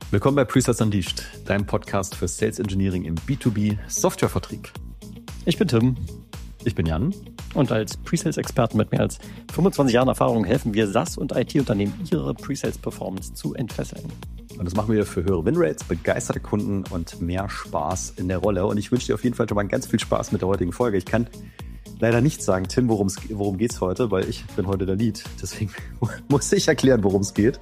Willkommen bei Presales Unleashed, deinem Podcast für Sales Engineering im B2B Softwarevertrieb. Ich bin Tim. Ich bin Jan. Und als Presales-Experten mit mehr als 25 Jahren Erfahrung helfen wir SaaS- und IT-Unternehmen, ihre Presales-Performance zu entfesseln. Und das machen wir für höhere Winrates, begeisterte Kunden und mehr Spaß in der Rolle. Und ich wünsche dir auf jeden Fall schon mal ganz viel Spaß mit der heutigen Folge. Ich kann leider nicht sagen, Tim, worum geht's heute, weil ich bin heute der Lead. Deswegen muss ich erklären, worum es geht.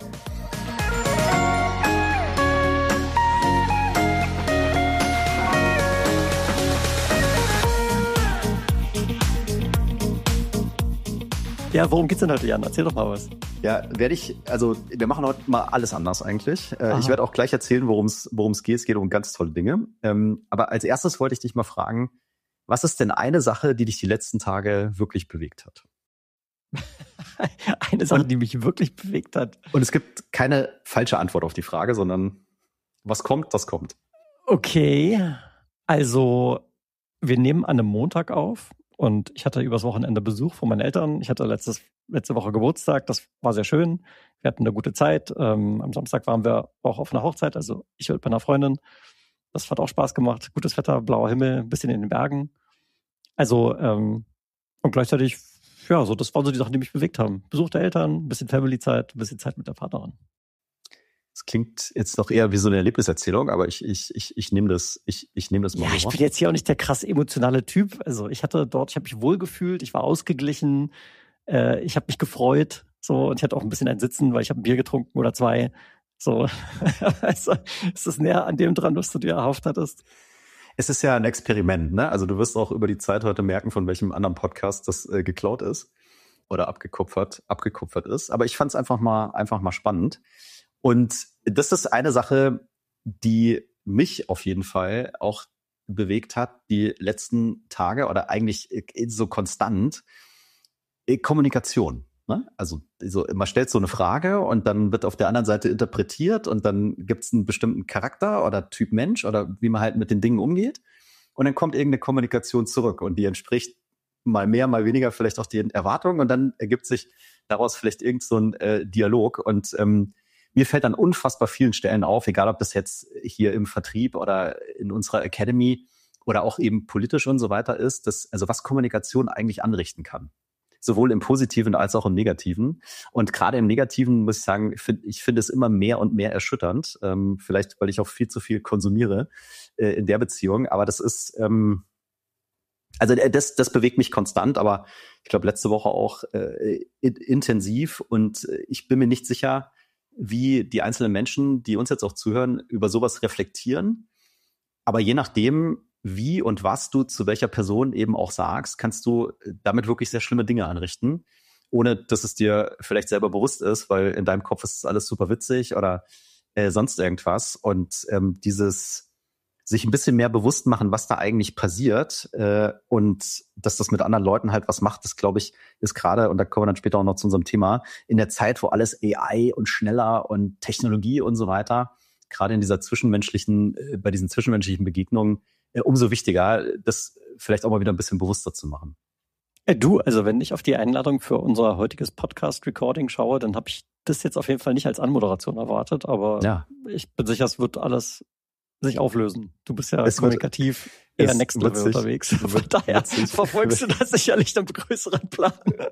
Ja, worum geht's denn heute, Jan? Erzähl doch mal was. Ja, wir machen heute mal alles anders eigentlich. Ich werde auch gleich erzählen, worum es geht. Es geht um ganz tolle Dinge. Aber als erstes wollte ich dich mal fragen, was ist denn eine Sache, die dich die letzten Tage wirklich bewegt hat? Eine Sache, die mich wirklich bewegt hat. Und es gibt keine falsche Antwort auf die Frage, sondern was kommt, das kommt. Okay, also wir nehmen an einem Montag auf. Und ich hatte übers Wochenende Besuch von meinen Eltern. Ich hatte letzte Woche Geburtstag. Das war sehr schön. Wir hatten eine gute Zeit. Am Samstag waren wir auch auf einer Hochzeit. Also ich mit meiner Freundin. Das hat auch Spaß gemacht. Gutes Wetter, blauer Himmel, ein bisschen in den Bergen. Also, und gleichzeitig, ja, so, das waren so die Sachen, die mich bewegt haben. Besuch der Eltern, ein bisschen Family-Zeit, ein bisschen Zeit mit der Partnerin. Das klingt jetzt doch eher wie so eine Erlebniserzählung, aber ich nehme das mal. Ja, ich bin jetzt hier auch nicht der krass emotionale Typ. Also ich habe mich wohl gefühlt, ich war ausgeglichen, ich habe mich gefreut, so, und ich hatte auch ein bisschen ein Sitzen, weil ich habe ein Bier getrunken oder zwei. So, also, ist das näher an dem dran, was du dir erhofft hattest? Es ist ja ein Experiment, ne? Also du wirst auch über die Zeit heute merken, von welchem anderen Podcast das geklaut ist oder abgekupfert ist. Aber ich fand es einfach mal spannend. Und das ist eine Sache, die mich auf jeden Fall auch bewegt hat, die letzten Tage oder eigentlich so konstant. Kommunikation. Ne? Also man stellt so eine Frage und dann wird auf der anderen Seite interpretiert und dann gibt es einen bestimmten Charakter oder Typ Mensch oder wie man halt mit den Dingen umgeht. Und dann kommt irgendeine Kommunikation zurück und die entspricht mal mehr, mal weniger vielleicht auch den Erwartungen und dann ergibt sich daraus vielleicht irgend so ein Dialog und mir fällt an unfassbar vielen Stellen auf, egal ob das jetzt hier im Vertrieb oder in unserer Academy oder auch eben politisch und so weiter ist, also was Kommunikation eigentlich anrichten kann. Sowohl im Positiven als auch im Negativen. Und gerade im Negativen muss ich sagen, ich finde es immer mehr und mehr erschütternd. Vielleicht, weil ich auch viel zu viel konsumiere in der Beziehung. Aber das ist, das bewegt mich konstant. Aber ich glaube, letzte Woche auch intensiv. Und ich bin mir nicht sicher, wie die einzelnen Menschen, die uns jetzt auch zuhören, über sowas reflektieren. Aber je nachdem, wie und was du zu welcher Person eben auch sagst, kannst du damit wirklich sehr schlimme Dinge anrichten, ohne dass es dir vielleicht selber bewusst ist, weil in deinem Kopf ist alles super witzig oder sonst irgendwas. Und dieses sich ein bisschen mehr bewusst machen, was da eigentlich passiert und dass das mit anderen Leuten halt was macht, das glaube ich, ist gerade, und da kommen wir dann später auch noch zu unserem Thema, in der Zeit, wo alles AI und schneller und Technologie und so weiter, gerade in dieser bei diesen zwischenmenschlichen Begegnungen, umso wichtiger, das vielleicht auch mal wieder ein bisschen bewusster zu machen. Du, also wenn ich auf die Einladung für unser heutiges Podcast-Recording schaue, dann habe ich das jetzt auf jeden Fall nicht als Anmoderation erwartet, aber ja. Ich bin sicher, es wird alles sich auflösen. Du bist ja kommunikativ eher Next Level unterwegs. Von daher verfolgst du das sicherlich im größeren Plan.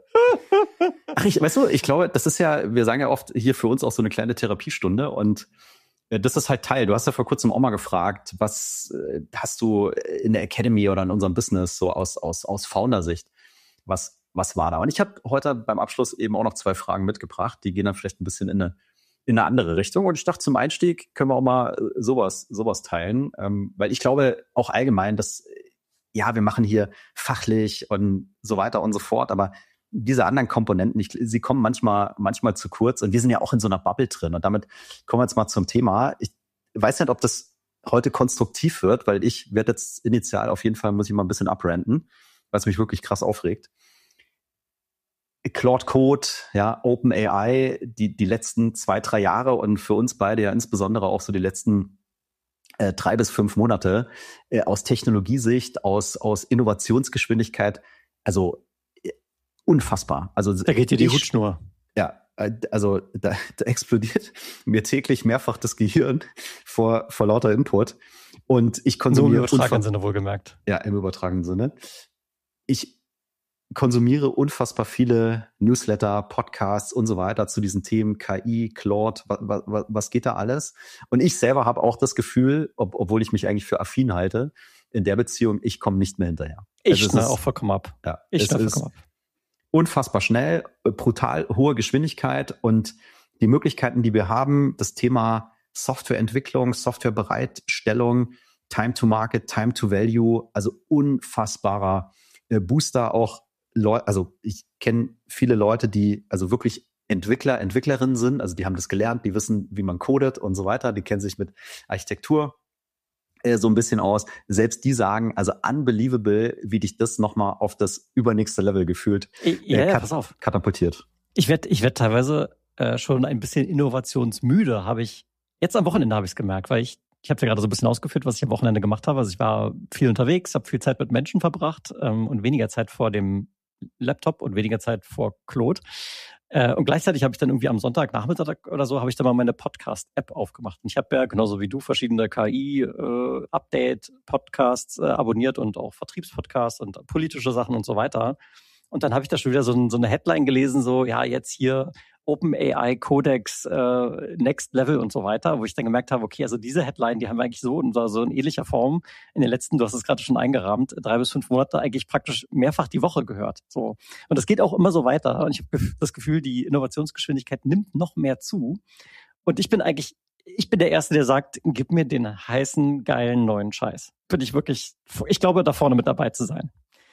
Ach, ich glaube, das ist ja, wir sagen ja oft hier für uns auch so eine kleine Therapiestunde und das ist halt Teil. Du hast ja vor kurzem auch mal gefragt, was hast du in der Academy oder in unserem Business so aus Founder-Sicht? Was war da? Und ich habe heute beim Abschluss eben auch noch 2 Fragen mitgebracht. Die gehen dann vielleicht ein bisschen in eine andere Richtung. Und ich dachte, zum Einstieg können wir auch mal sowas teilen. Weil ich glaube auch allgemein, dass, ja, wir machen hier fachlich und so weiter und so fort, aber diese anderen Komponenten, sie kommen manchmal zu kurz und wir sind ja auch in so einer Bubble drin. Und damit kommen wir jetzt mal zum Thema. Ich weiß nicht, ob das heute konstruktiv wird, weil ich werde jetzt initial auf jeden Fall, muss ich mal ein bisschen abranten, weil es mich wirklich krass aufregt. Claude Code, ja, OpenAI, die letzten 2-3 Jahre und für uns beide ja insbesondere auch so die letzten 3 bis 5 Monate aus Technologiesicht, aus Innovationsgeschwindigkeit, also unfassbar. Also da geht dir die Hutschnur. Ja, also da explodiert mir täglich mehrfach das Gehirn vor lauter Input. Und ich konsumiere... Nur im übertragenen Sinne wohlgemerkt. Ja, im übertragenen Sinne. Ich konsumiere unfassbar viele Newsletter, Podcasts und so weiter zu diesen Themen KI, Claude, was geht da alles? Und ich selber habe auch das Gefühl, obwohl ich mich eigentlich für affin halte, in der Beziehung, ich komme nicht mehr hinterher. Ich schneide auch vollkommen ab. Ja, es ist unfassbar schnell, brutal hohe Geschwindigkeit und die Möglichkeiten, die wir haben, das Thema Softwareentwicklung, Softwarebereitstellung, Time to Market, Time to Value, also unfassbarer Booster auch. Also ich kenne viele Leute, die also wirklich Entwicklerinnen sind, also die haben das gelernt, die wissen, wie man codet und so weiter, die kennen sich mit Architektur so ein bisschen aus. Selbst die sagen, also unbelievable, wie dich das nochmal auf das übernächste Level gefühlt pass auf. Katapultiert. Ich werd teilweise schon ein bisschen innovationsmüde, jetzt am Wochenende habe ich es gemerkt, weil ich habe ja gerade so ein bisschen ausgeführt, was ich am Wochenende gemacht habe. Also ich war viel unterwegs, habe viel Zeit mit Menschen verbracht und weniger Zeit vor dem Laptop und weniger Zeit vor Claude. Und gleichzeitig habe ich dann irgendwie am Sonntagnachmittag oder so, habe ich dann mal meine Podcast-App aufgemacht. Und ich habe ja genauso wie du verschiedene KI-Update-Podcasts abonniert und auch Vertriebspodcasts und politische Sachen und so weiter. Und dann habe ich da schon wieder so eine Headline gelesen, so, ja, jetzt hier OpenAI Codex Next Level und so weiter, wo ich dann gemerkt habe, okay, also diese Headline, die haben wir eigentlich so in ähnlicher Form in den letzten, du hast es gerade schon eingerahmt, 3 bis 5 Monate eigentlich praktisch mehrfach die Woche gehört. So. Und das geht auch immer so weiter. Und ich habe das Gefühl, die Innovationsgeschwindigkeit nimmt noch mehr zu. Und ich bin der Erste, der sagt, gib mir den heißen, geilen, neuen Scheiß. Ich glaube, da vorne mit dabei zu sein.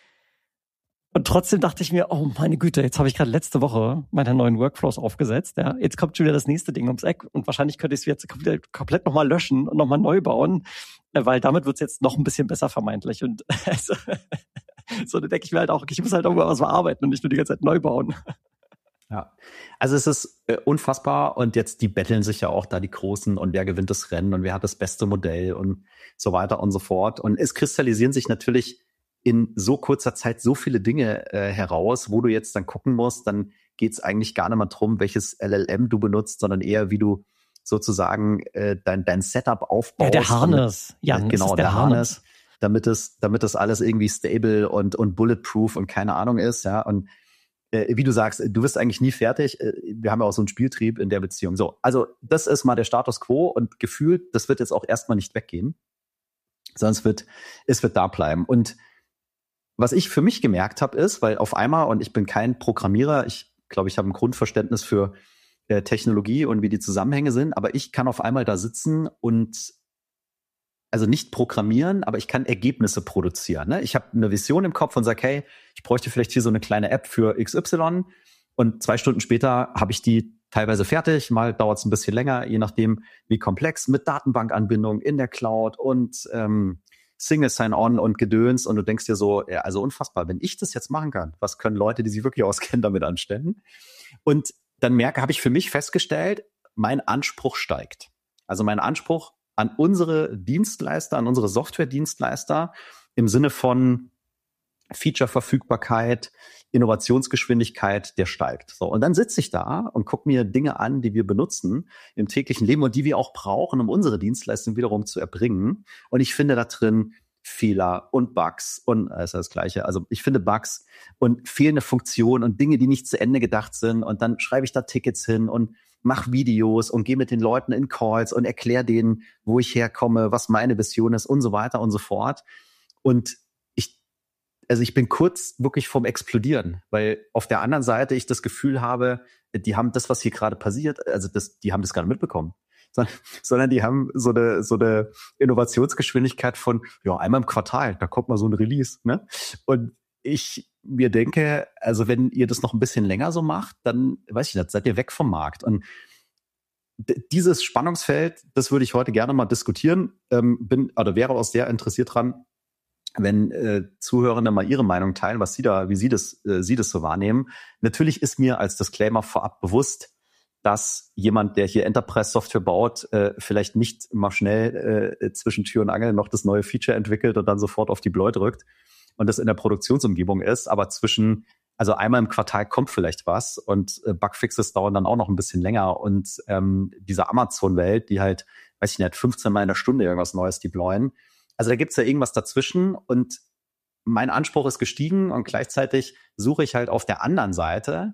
Und trotzdem dachte ich mir, oh meine Güte, jetzt habe ich gerade letzte Woche meine neuen Workflows aufgesetzt. Ja, jetzt kommt schon wieder das nächste Ding ums Eck und wahrscheinlich könnte ich es jetzt komplett nochmal löschen und nochmal neu bauen, weil damit wird es jetzt noch ein bisschen besser vermeintlich. Und so denke ich mir halt auch, ich muss halt irgendwo was bearbeiten und nicht nur die ganze Zeit neu bauen. Ja, also es ist unfassbar und jetzt die betteln sich ja auch da die Großen und wer gewinnt das Rennen und wer hat das beste Modell und so weiter und so fort. Und es kristallisieren sich natürlich in so kurzer Zeit so viele Dinge heraus, wo du jetzt dann gucken musst, dann geht es eigentlich gar nicht mehr drum, welches LLM du benutzt, sondern eher, wie du sozusagen dein Setup aufbaust. Ja, der Harness. Jan, genau, der Harness, damit das alles irgendwie stable und bulletproof und keine Ahnung ist, ja. Und wie du sagst, du wirst eigentlich nie fertig. Wir haben ja auch so einen Spieltrieb in der Beziehung. So, also das ist mal der Status quo und gefühlt, das wird jetzt auch erstmal nicht weggehen, sondern es wird da bleiben. Und was ich für mich gemerkt habe, ist, weil auf einmal, und ich bin kein Programmierer, ich glaube, ich habe ein Grundverständnis für Technologie und wie die Zusammenhänge sind, aber ich kann auf einmal da sitzen und also nicht programmieren, aber ich kann Ergebnisse produzieren. Ne? Ich habe eine Vision im Kopf und sage, hey, ich bräuchte vielleicht hier so eine kleine App für XY und 2 Stunden später habe ich die teilweise fertig, mal dauert es ein bisschen länger, je nachdem wie komplex, mit Datenbankanbindung in der Cloud und Single Sign-On und Gedöns und du denkst dir so, ja, also unfassbar, wenn ich das jetzt machen kann, was können Leute, die sich wirklich auskennen, damit anstellen? Und dann habe ich für mich festgestellt, mein Anspruch steigt. Also mein Anspruch an unsere Dienstleister, an unsere Software-Dienstleister im Sinne von Feature-Verfügbarkeit, Innovationsgeschwindigkeit, der steigt. So, und dann sitze ich da und gucke mir Dinge an, die wir benutzen im täglichen Leben und die wir auch brauchen, um unsere Dienstleistung wiederum zu erbringen. Und ich finde da drin Fehler und Bugs und ist das Gleiche. Also ich finde Bugs und fehlende Funktionen und Dinge, die nicht zu Ende gedacht sind. Und dann schreibe ich da Tickets hin und mache Videos und gehe mit den Leuten in Calls und erkläre denen, wo ich herkomme, was meine Vision ist und so weiter und so fort. Und ich bin kurz wirklich vorm Explodieren, weil auf der anderen Seite ich das Gefühl habe, die haben das, was hier gerade passiert, die haben das gar nicht mitbekommen. Sondern die haben so eine Innovationsgeschwindigkeit von, ja, einmal im Quartal, da kommt mal so ein Release, ne? Und ich mir denke, also wenn ihr das noch ein bisschen länger so macht, dann, weiß ich nicht, seid ihr weg vom Markt. Und dieses Spannungsfeld, das würde ich heute gerne mal diskutieren, wäre auch sehr interessiert dran, wenn Zuhörende mal ihre Meinung teilen, wie sie das so wahrnehmen. Natürlich ist mir als Disclaimer vorab bewusst, dass jemand, der hier Enterprise-Software baut, vielleicht nicht mal schnell zwischen Tür und Angel noch das neue Feature entwickelt und dann sofort auf Deploy drückt und das in der Produktionsumgebung ist, aber zwischen Also einmal im Quartal kommt vielleicht was und Bugfixes dauern dann auch noch ein bisschen länger und diese Amazon-Welt, die halt, weiß ich nicht, 15 Mal in der Stunde irgendwas Neues deployen. Also da gibt's ja irgendwas dazwischen und mein Anspruch ist gestiegen und gleichzeitig suche ich halt auf der anderen Seite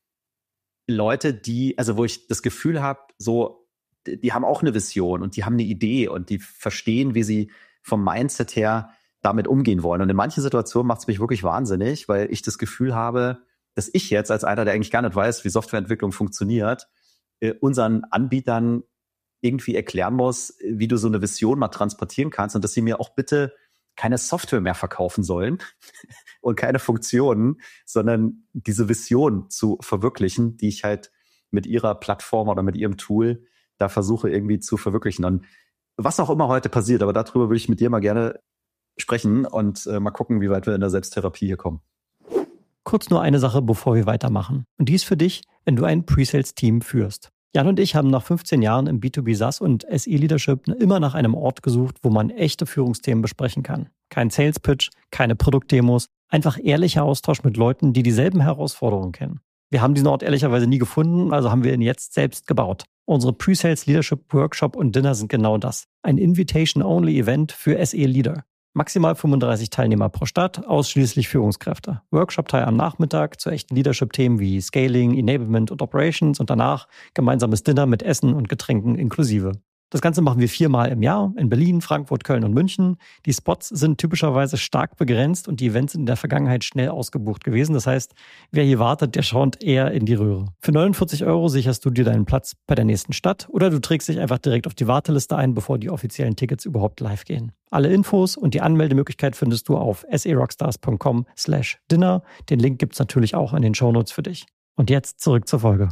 Leute, wo ich das Gefühl habe, so, die haben auch eine Vision und die haben eine Idee und die verstehen, wie sie vom Mindset her damit umgehen wollen. Und in manchen Situationen macht es mich wirklich wahnsinnig, weil ich das Gefühl habe, dass ich jetzt als einer, der eigentlich gar nicht weiß, wie Softwareentwicklung funktioniert, unseren Anbietern irgendwie erklären muss, wie du so eine Vision mal transportieren kannst und dass sie mir auch bitte keine Software mehr verkaufen sollen und keine Funktionen, sondern diese Vision zu verwirklichen, die ich halt mit ihrer Plattform oder mit ihrem Tool da versuche irgendwie zu verwirklichen. Und was auch immer heute passiert, aber darüber würde ich mit dir mal gerne sprechen und mal gucken, wie weit wir in der Selbsttherapie hier kommen. Kurz nur eine Sache, bevor wir weitermachen. Und die ist für dich, wenn du ein Pre-Sales-Team führst. Jan und ich haben nach 15 Jahren im B2B SaaS und SE-Leadership immer nach einem Ort gesucht, wo man echte Führungsthemen besprechen kann. Kein Sales-Pitch, keine Produktdemos, einfach ehrlicher Austausch mit Leuten, die dieselben Herausforderungen kennen. Wir haben diesen Ort ehrlicherweise nie gefunden, also haben wir ihn jetzt selbst gebaut. Unsere Pre-Sales Leadership Workshop und Dinner sind genau das. Ein Invitation-Only-Event für SE-Leader. Maximal 35 Teilnehmer pro Stadt, ausschließlich Führungskräfte. Workshop-Teil am Nachmittag zu echten Leadership-Themen wie Scaling, Enablement und Operations und danach gemeinsames Dinner mit Essen und Getränken inklusive. Das Ganze machen wir 4-mal im Jahr in Berlin, Frankfurt, Köln und München. Die Spots sind typischerweise stark begrenzt und die Events sind in der Vergangenheit schnell ausgebucht gewesen. Das heißt, wer hier wartet, der schaut eher in die Röhre. Für 49 € sicherst du dir deinen Platz bei der nächsten Stadt oder du trägst dich einfach direkt auf die Warteliste ein, bevor die offiziellen Tickets überhaupt live gehen. Alle Infos und die Anmeldemöglichkeit findest du auf serockstars.com/dinner. Den Link gibt's natürlich auch in den Shownotes für dich. Und jetzt zurück zur Folge.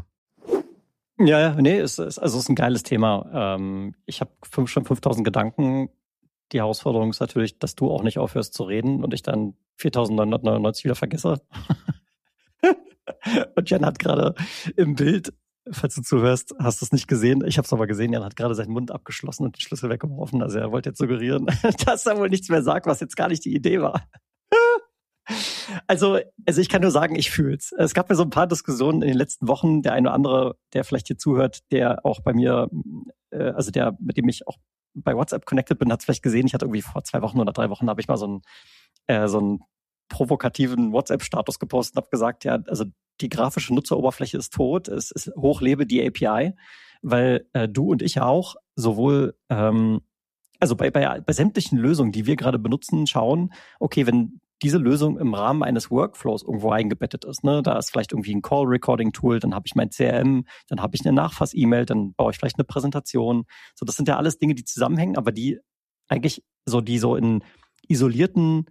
Ja, nee, es ist ein geiles Thema. Ich habe schon 5000 Gedanken. Die Herausforderung ist natürlich, dass du auch nicht aufhörst zu reden und ich dann 4999 wieder vergesse. Und Jan hat gerade im Bild, falls du zuhörst, hast du es nicht gesehen. Ich habe es aber gesehen. Jan hat gerade seinen Mund abgeschlossen und den Schlüssel weggeworfen. Also er wollte jetzt suggerieren, dass er wohl nichts mehr sagt, was jetzt gar nicht die Idee war. Also ich kann nur sagen, ich fühl's. Es gab ja so ein paar Diskussionen in den letzten Wochen. Der eine oder andere, der vielleicht hier zuhört, der auch bei mir, der, mit dem ich auch bei WhatsApp connected bin, hat es vielleicht gesehen. Ich hatte irgendwie vor 2 Wochen oder 3 Wochen habe ich mal so einen provokativen WhatsApp-Status gepostet und habe gesagt, ja, also die grafische Nutzeroberfläche ist tot. Es ist hochlebe die API, weil du und ich ja auch sowohl bei sämtlichen Lösungen, die wir gerade benutzen, schauen, okay, wenn diese Lösung im Rahmen eines Workflows irgendwo eingebettet ist, ne, da ist vielleicht irgendwie ein Call-Recording-Tool, dann habe ich mein CRM, dann habe ich eine Nachfass-E-Mail, dann baue ich vielleicht eine Präsentation. So, das sind ja alles Dinge, die zusammenhängen, aber die eigentlich so in isolierten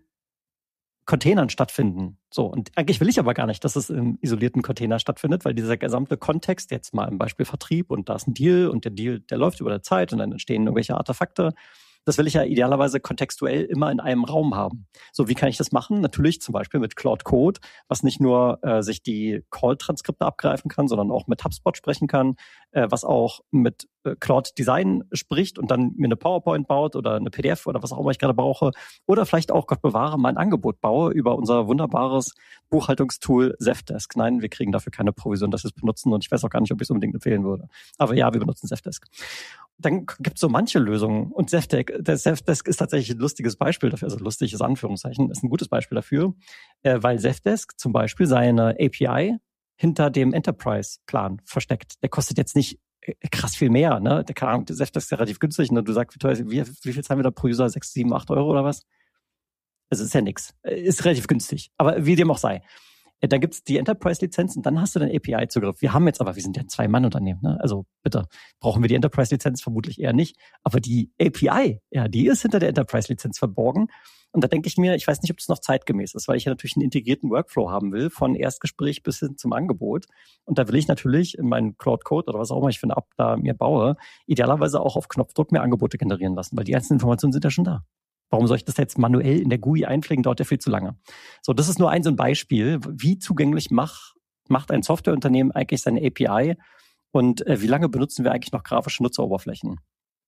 Containern stattfinden. So, und eigentlich will ich aber gar nicht, dass es im isolierten Container stattfindet, weil dieser gesamte Kontext, jetzt mal im Beispiel Vertrieb und da ist ein Deal und der Deal, der läuft über der Zeit und dann entstehen irgendwelche Artefakte. Das will ich ja idealerweise kontextuell immer in einem Raum haben. So, wie kann ich das machen? Natürlich zum Beispiel mit Claude Code, was nicht nur sich die Call-Transkripte abgreifen kann, sondern auch mit HubSpot sprechen kann, was auch mit Claude Design spricht und dann mir eine PowerPoint baut oder eine PDF oder was auch immer ich gerade brauche. Oder vielleicht auch, Gott bewahre, mein Angebot baue über unser wunderbares Buchhaltungstool Zendesk. Nein, wir kriegen dafür keine Provision, dass wir es benutzen und ich weiß auch gar nicht, ob ich es unbedingt empfehlen würde. Aber ja, wir benutzen Zendesk. Dann gibt es so manche Lösungen und Zendesk ist tatsächlich ein lustiges Beispiel dafür, also lustiges Anführungszeichen, ist ein gutes Beispiel dafür, weil Zendesk zum Beispiel seine API hinter dem Enterprise-Plan versteckt. Der kostet jetzt nicht krass viel mehr, ne? Der Zendesk ist ja relativ günstig, ne? Du sagst, wie teuer ist, wie viel zahlen wir da pro User? 6, 7, 8 € oder was? Also ist ja nix. Ist relativ günstig. Aber wie dem auch sei. Dann gibt's die Enterprise-Lizenz und dann hast du den API-Zugriff. Wir sind ja ein 2-Mann-Unternehmen, ne? Also bitte, brauchen wir die Enterprise-Lizenz? Vermutlich eher nicht. Aber die API, ja, die ist hinter der Enterprise-Lizenz verborgen. Und da denke ich mir, ich weiß nicht, ob das noch zeitgemäß ist, weil ich ja natürlich einen integrierten Workflow haben will, von Erstgespräch bis hin zum Angebot. Und da will ich natürlich in meinen Cloud Code oder was auch immer ich für eine App da mir baue, idealerweise auch auf Knopfdruck mehr Angebote generieren lassen, weil die ganzen Informationen sind ja schon da. Warum soll ich das jetzt manuell in der GUI einpflegen? Dauert ja viel zu lange. So, das ist nur so ein Beispiel. Wie zugänglich macht ein Softwareunternehmen eigentlich seine API und wie lange benutzen wir eigentlich noch grafische Nutzeroberflächen?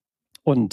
Und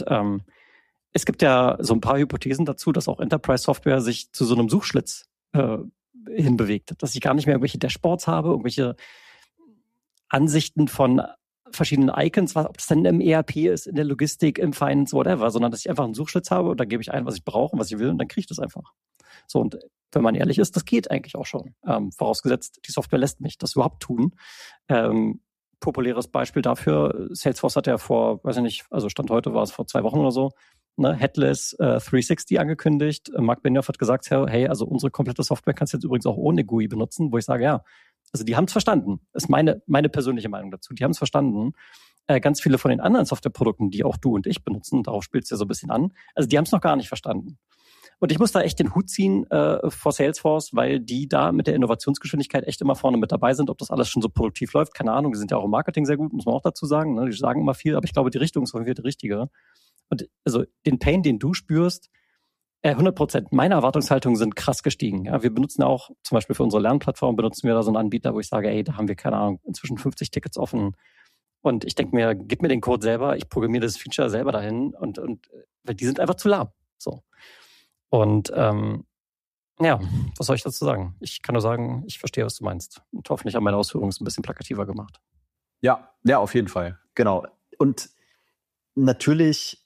es gibt ja so ein paar Hypothesen dazu, dass auch Enterprise-Software sich zu so einem Suchschlitz hinbewegt. Dass ich gar nicht mehr irgendwelche Dashboards habe, irgendwelche Ansichten von verschiedenen Icons, ob das dann im ERP ist, in der Logistik, im Finance, whatever, sondern dass ich einfach einen Suchschlitz habe und da gebe ich ein, was ich brauche und was ich will und dann kriege ich das einfach. So, und wenn man ehrlich ist, das geht eigentlich auch schon. Vorausgesetzt, die Software lässt mich das überhaupt tun. Populäres Beispiel dafür, Salesforce hat ja vor, weiß ich nicht, also Stand heute war es vor 2 Wochen oder so, Headless 360 angekündigt. Mark Benioff hat gesagt, hey, also unsere komplette Software kannst du jetzt übrigens auch ohne GUI benutzen, wo ich sage, ja, also die haben es verstanden. Ist meine persönliche Meinung dazu. Die haben es verstanden. Ganz viele von den anderen Softwareprodukten, die auch du und ich benutzen, darauf spielst du ja so ein bisschen an, also die haben es noch gar nicht verstanden. Und ich muss da echt den Hut ziehen vor Salesforce, weil die da mit der Innovationsgeschwindigkeit echt immer vorne mit dabei sind. Ob das alles schon so produktiv läuft, keine Ahnung. Die sind ja auch im Marketing sehr gut, muss man auch dazu sagen. Ne? Die sagen immer viel, aber ich glaube, die Richtung ist auf jeden Fall die richtige. Und also den Pain, den du spürst, 100%. Meine Erwartungshaltungen sind krass gestiegen. Ja, wir benutzen auch, zum Beispiel für unsere Lernplattform, benutzen wir da so einen Anbieter, wo ich sage, ey, da haben wir, keine Ahnung, inzwischen 50 Tickets offen. Und ich denke mir, gib mir den Code selber, ich programmiere das Feature selber dahin und weil die sind einfach zu lahm. So. Und ja, was soll ich dazu sagen? Ich kann nur sagen, ich verstehe, was du meinst. Und hoffentlich haben meine Ausführungen es ein bisschen plakativer gemacht. Ja, auf jeden Fall. Genau. Und natürlich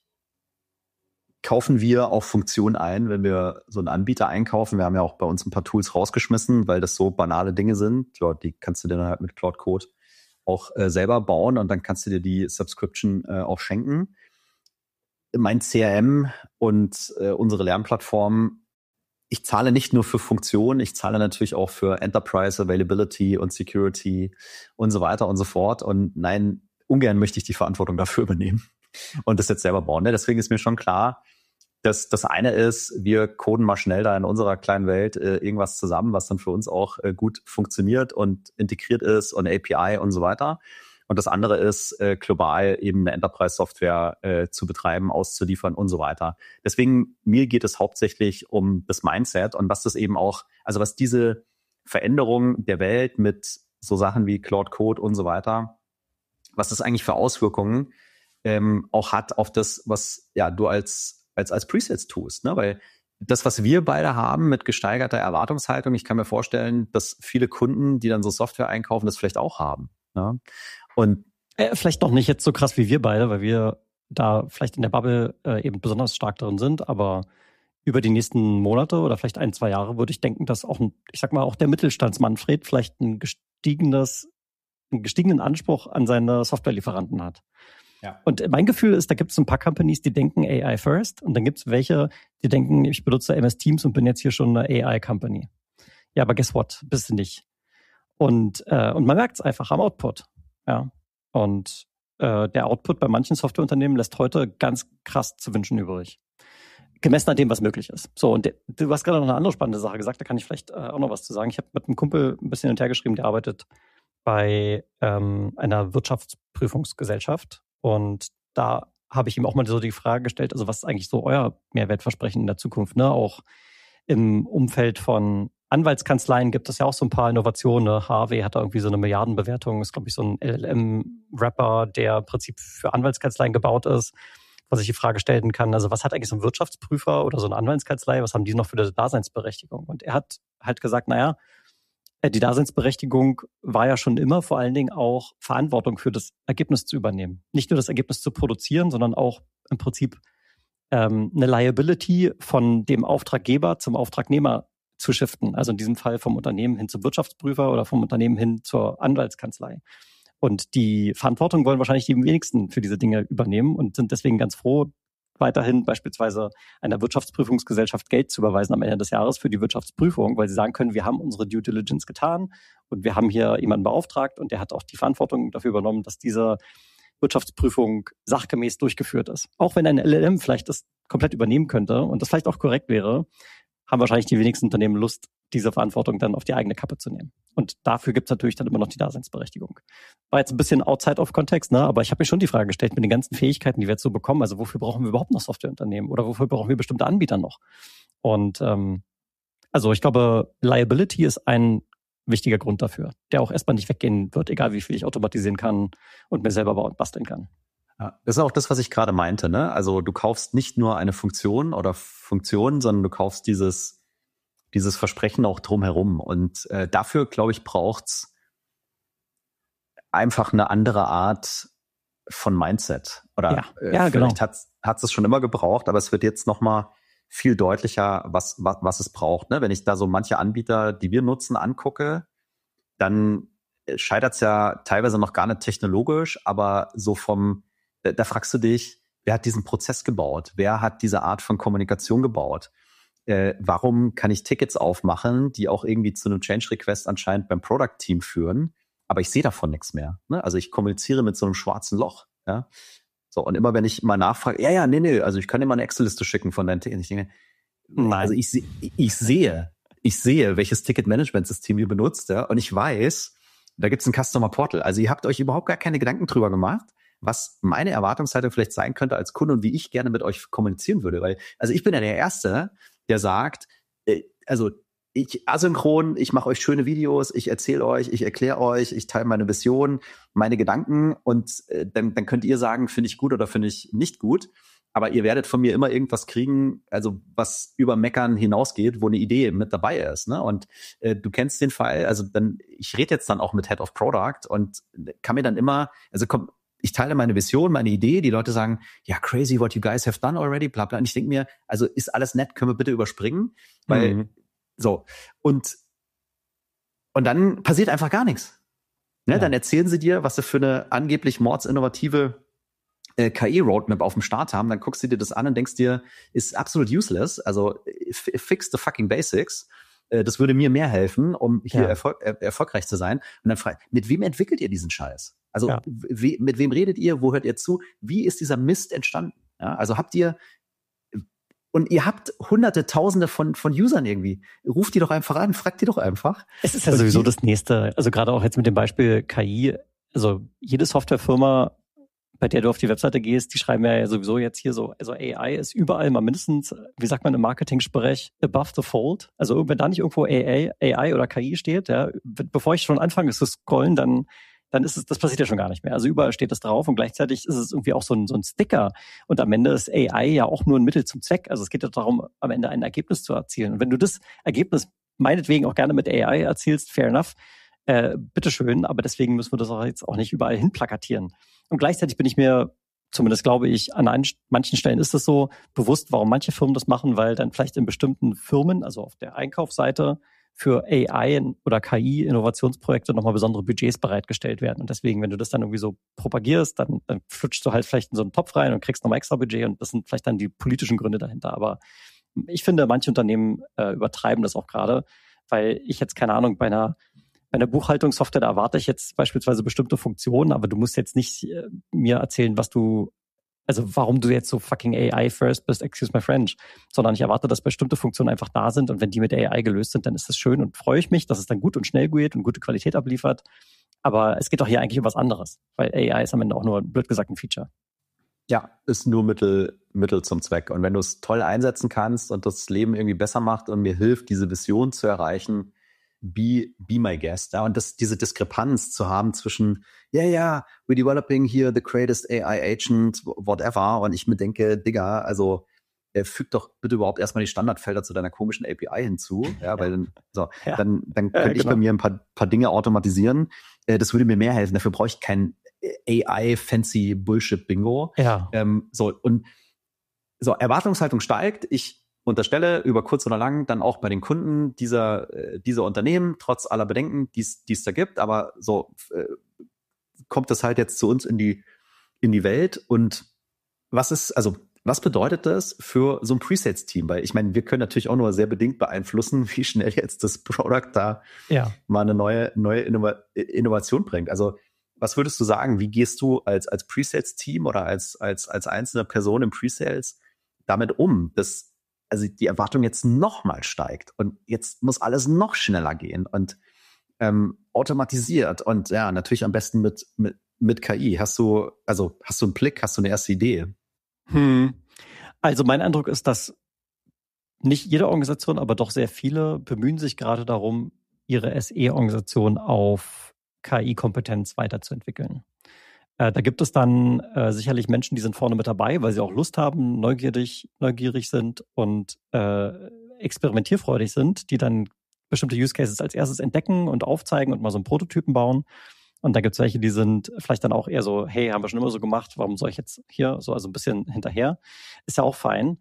kaufen wir auch Funktionen ein, wenn wir so einen Anbieter einkaufen. Wir haben ja auch bei uns ein paar Tools rausgeschmissen, weil das so banale Dinge sind. Ja, die kannst du dir dann halt mit Cloud Code auch selber bauen und dann kannst du dir die Subscription auch schenken. Mein CRM und unsere Lernplattform, ich zahle nicht nur für Funktionen, ich zahle natürlich auch für Enterprise Availability und Security und so weiter und so fort. Und nein, ungern möchte ich die Verantwortung dafür übernehmen und das jetzt selber bauen. Deswegen ist mir schon klar, dass das eine ist, wir coden mal schnell da in unserer kleinen Welt irgendwas zusammen, was dann für uns auch gut funktioniert und integriert ist und API und so weiter. Und das andere ist, global eben eine Enterprise-Software zu betreiben, auszuliefern und so weiter. Deswegen, mir geht es hauptsächlich um das Mindset und was das eben auch, also was diese Veränderung der Welt mit so Sachen wie Cloud Code und so weiter, was das eigentlich für Auswirkungen auch hat auf das, was ja du als Presets tust, ne? Weil das, was wir beide haben mit gesteigerter Erwartungshaltung, ich kann mir vorstellen, dass viele Kunden, die dann so Software einkaufen, das vielleicht auch haben. Ne? Und vielleicht noch nicht jetzt so krass wie wir beide, weil wir da vielleicht in der Bubble eben besonders stark drin sind, aber über die nächsten Monate oder vielleicht 1-2 Jahre würde ich denken, dass auch, ich sag mal, auch der Mittelstandsmanfred vielleicht einen gestiegenen Anspruch an seine Softwarelieferanten hat. Ja. Und mein Gefühl ist, da gibt es ein paar Companies, die denken AI first und dann gibt es welche, die denken, ich benutze MS Teams und bin jetzt hier schon eine AI-Company. Ja, aber guess what? Bist du nicht. Und man merkt es einfach am Output. Ja. Und der Output bei manchen Softwareunternehmen lässt heute ganz krass zu wünschen übrig. Gemessen an dem, was möglich ist. So, und du hast gerade noch eine andere spannende Sache gesagt, da kann ich vielleicht auch noch was zu sagen. Ich habe mit einem Kumpel ein bisschen hin und her geschrieben, der arbeitet bei einer Wirtschaftsprüfungsgesellschaft. Und da habe ich ihm auch mal so die Frage gestellt, also was ist eigentlich so euer Mehrwertversprechen in der Zukunft? Ne? Auch im Umfeld von Anwaltskanzleien gibt es ja auch so ein paar Innovationen. Ne? Harvey hat da irgendwie so eine Milliardenbewertung, ist glaube ich so ein LLM-Wrapper, der im Prinzip für Anwaltskanzleien gebaut ist, was ich die Frage stellen kann, also was hat eigentlich so ein Wirtschaftsprüfer oder so eine Anwaltskanzlei, was haben die noch für eine Daseinsberechtigung? Und er hat halt gesagt, naja, die Daseinsberechtigung war ja schon immer vor allen Dingen auch Verantwortung für das Ergebnis zu übernehmen. Nicht nur das Ergebnis zu produzieren, sondern auch im Prinzip eine Liability von dem Auftraggeber zum Auftragnehmer zu shiften. Also in diesem Fall vom Unternehmen hin zum Wirtschaftsprüfer oder vom Unternehmen hin zur Anwaltskanzlei. Und die Verantwortung wollen wahrscheinlich die wenigsten für diese Dinge übernehmen und sind deswegen ganz froh, weiterhin beispielsweise einer Wirtschaftsprüfungsgesellschaft Geld zu überweisen am Ende des Jahres für die Wirtschaftsprüfung, weil sie sagen können, wir haben unsere Due Diligence getan und wir haben hier jemanden beauftragt und der hat auch die Verantwortung dafür übernommen, dass diese Wirtschaftsprüfung sachgemäß durchgeführt ist. Auch wenn ein LLM vielleicht das komplett übernehmen könnte und das vielleicht auch korrekt wäre, haben wahrscheinlich die wenigsten Unternehmen Lust, diese Verantwortung dann auf die eigene Kappe zu nehmen. Und dafür gibt es natürlich dann immer noch die Daseinsberechtigung. War jetzt ein bisschen outside of Kontext, ne? Aber ich habe mir schon die Frage gestellt, mit den ganzen Fähigkeiten, die wir jetzt so bekommen, also wofür brauchen wir überhaupt noch Softwareunternehmen oder wofür brauchen wir bestimmte Anbieter noch? Und also ich glaube, Liability ist ein wichtiger Grund dafür, der auch erstmal nicht weggehen wird, egal wie viel ich automatisieren kann und mir selber bauen und basteln kann. Ja, das ist auch das, was ich gerade meinte, ne? Also du kaufst nicht nur eine Funktion oder Funktionen, sondern du kaufst dieses dieses Versprechen auch drumherum. Und dafür, glaube ich, braucht's einfach eine andere Art von Mindset. Oder vielleicht hat's es schon immer gebraucht, aber es wird jetzt nochmal viel deutlicher, was es braucht. Ne? Wenn ich da so manche Anbieter, die wir nutzen, angucke, dann scheitert es ja teilweise noch gar nicht technologisch, aber so da fragst du dich, wer hat diesen Prozess gebaut? Wer hat diese Art von Kommunikation gebaut? Warum kann ich Tickets aufmachen, die auch irgendwie zu einem Change-Request anscheinend beim Product-Team führen, aber ich sehe davon nichts mehr. Ne? Also ich kommuniziere mit so einem schwarzen Loch. Ja? So, und immer wenn ich mal nachfrage, nee, also ich kann dir mal eine Excel-Liste schicken von deinen Tickets. Ich denke, nein. Also ich sehe, welches Ticket-Management-System ihr benutzt, ja, und ich weiß, da gibt's ein Customer Portal. Also ihr habt euch überhaupt gar keine Gedanken drüber gemacht, was meine Erwartungshaltung vielleicht sein könnte als Kunde und wie ich gerne mit euch kommunizieren würde. Weil, also ich bin ja der Erste, der sagt, ich asynchron, ich mache euch schöne Videos, ich erzähle euch, ich erkläre euch, ich teile meine Vision, meine Gedanken und dann könnt ihr sagen, finde ich gut oder finde ich nicht gut. Aber ihr werdet von mir immer irgendwas kriegen, also was über Meckern hinausgeht, wo eine Idee mit dabei ist. Ne? Und du kennst den Fall, also ich rede jetzt dann auch mit Head of Product und kann mir dann immer, ich teile meine Vision, meine Idee, die Leute sagen, ja, crazy what you guys have done already, bla bla. Und ich denke mir, also ist alles nett, können wir bitte überspringen? Weil, so, und dann passiert einfach gar nichts. Ne? Ja. Dann erzählen sie dir, was sie für eine angeblich mordsinnovative KI-Roadmap auf dem Start haben, dann guckst du dir das an und denkst dir, ist absolut useless, also fix the fucking basics, das würde mir mehr helfen, um hier erfolgreich zu sein. Und dann frage ich, mit wem entwickelt ihr diesen Scheiß? Also mit wem redet ihr, wo hört ihr zu? Wie ist dieser Mist entstanden? Ja, also ihr habt hunderte, tausende von Usern irgendwie. Ruft die doch einfach an, fragt die doch einfach. Es ist ja sowieso das Nächste, also gerade auch jetzt mit dem Beispiel KI, also jede Softwarefirma, bei der du auf die Webseite gehst, die schreiben ja sowieso jetzt hier so, also AI ist überall mal mindestens, wie sagt man im Marketing-Sprech, above the fold. Also wenn da nicht irgendwo AI oder KI steht, ja, bevor ich schon anfange zu scrollen, dann das passiert ja schon gar nicht mehr. Also überall steht das drauf und gleichzeitig ist es irgendwie auch so ein Sticker. Und am Ende ist AI ja auch nur ein Mittel zum Zweck. Also es geht ja darum, am Ende ein Ergebnis zu erzielen. Und wenn du das Ergebnis meinetwegen auch gerne mit AI erzielst, fair enough, bitteschön, aber deswegen müssen wir das auch jetzt auch nicht überall hin plakatieren. Und gleichzeitig bin ich mir, zumindest glaube ich, an manchen Stellen ist es so bewusst, warum manche Firmen das machen, weil dann vielleicht in bestimmten Firmen, also auf der Einkaufsseite, für AI oder KI-Innovationsprojekte nochmal besondere Budgets bereitgestellt werden. Und deswegen, wenn du das dann irgendwie so propagierst, dann flutschst du halt vielleicht in so einen Topf rein und kriegst nochmal extra Budget und das sind vielleicht dann die politischen Gründe dahinter. Aber ich finde, manche Unternehmen übertreiben das auch gerade, weil ich jetzt, keine Ahnung, bei einer Buchhaltungssoftware, da erwarte ich jetzt beispielsweise bestimmte Funktionen, aber du musst jetzt nicht mir erzählen, warum du jetzt so fucking AI first bist, excuse my French, sondern ich erwarte, dass bestimmte Funktionen einfach da sind und wenn die mit AI gelöst sind, dann ist das schön und freue ich mich, dass es dann gut und schnell geht und gute Qualität abliefert. Aber es geht doch hier eigentlich um was anderes, weil AI ist am Ende auch nur, blöd gesagt, ein Feature. Ja, ist nur Mittel zum Zweck. Und wenn du es toll einsetzen kannst und das Leben irgendwie besser macht und mir hilft, diese Vision zu erreichen, be my guest. Ja? Und diese Diskrepanz zu haben zwischen, we're developing here the greatest AI agent, whatever. Und ich mir denke, Digga, also füg doch bitte überhaupt erstmal die Standardfelder zu deiner komischen API hinzu. Ja, weil dann könnte ich bei mir ein paar Dinge automatisieren. Das würde mir mehr helfen. Dafür brauche ich kein AI-fancy Bullshit-Bingo. Ja. Erwartungshaltung steigt. Ich unterstelle über kurz oder lang dann auch bei den Kunden dieser Unternehmen, trotz aller Bedenken, die es da gibt, aber kommt das halt jetzt zu uns in die Welt und was bedeutet das für so ein Presales-Team? Weil ich meine, wir können natürlich auch nur sehr bedingt beeinflussen, wie schnell jetzt das Product da mal eine neue Innovation bringt. Also was würdest du sagen, wie gehst du als Presales-Team oder als einzelne Person im Presales damit um, dass also die Erwartung jetzt noch mal steigt und jetzt muss alles noch schneller gehen und automatisiert und ja, natürlich am besten mit KI. Hast du einen Blick, hast du eine erste Idee? Also mein Eindruck ist, dass nicht jede Organisation, aber doch sehr viele bemühen sich gerade darum, ihre SE-Organisation auf KI-Kompetenz weiterzuentwickeln. Da gibt es dann sicherlich Menschen, die sind vorne mit dabei, weil sie auch Lust haben, neugierig sind und experimentierfreudig sind, die dann bestimmte Use Cases als erstes entdecken und aufzeigen und mal so einen Prototypen bauen. Und dann gibt es welche, die sind vielleicht dann auch eher so, hey, haben wir schon immer so gemacht, warum soll ich jetzt hier so, also ein bisschen hinterher? Ist ja auch fein.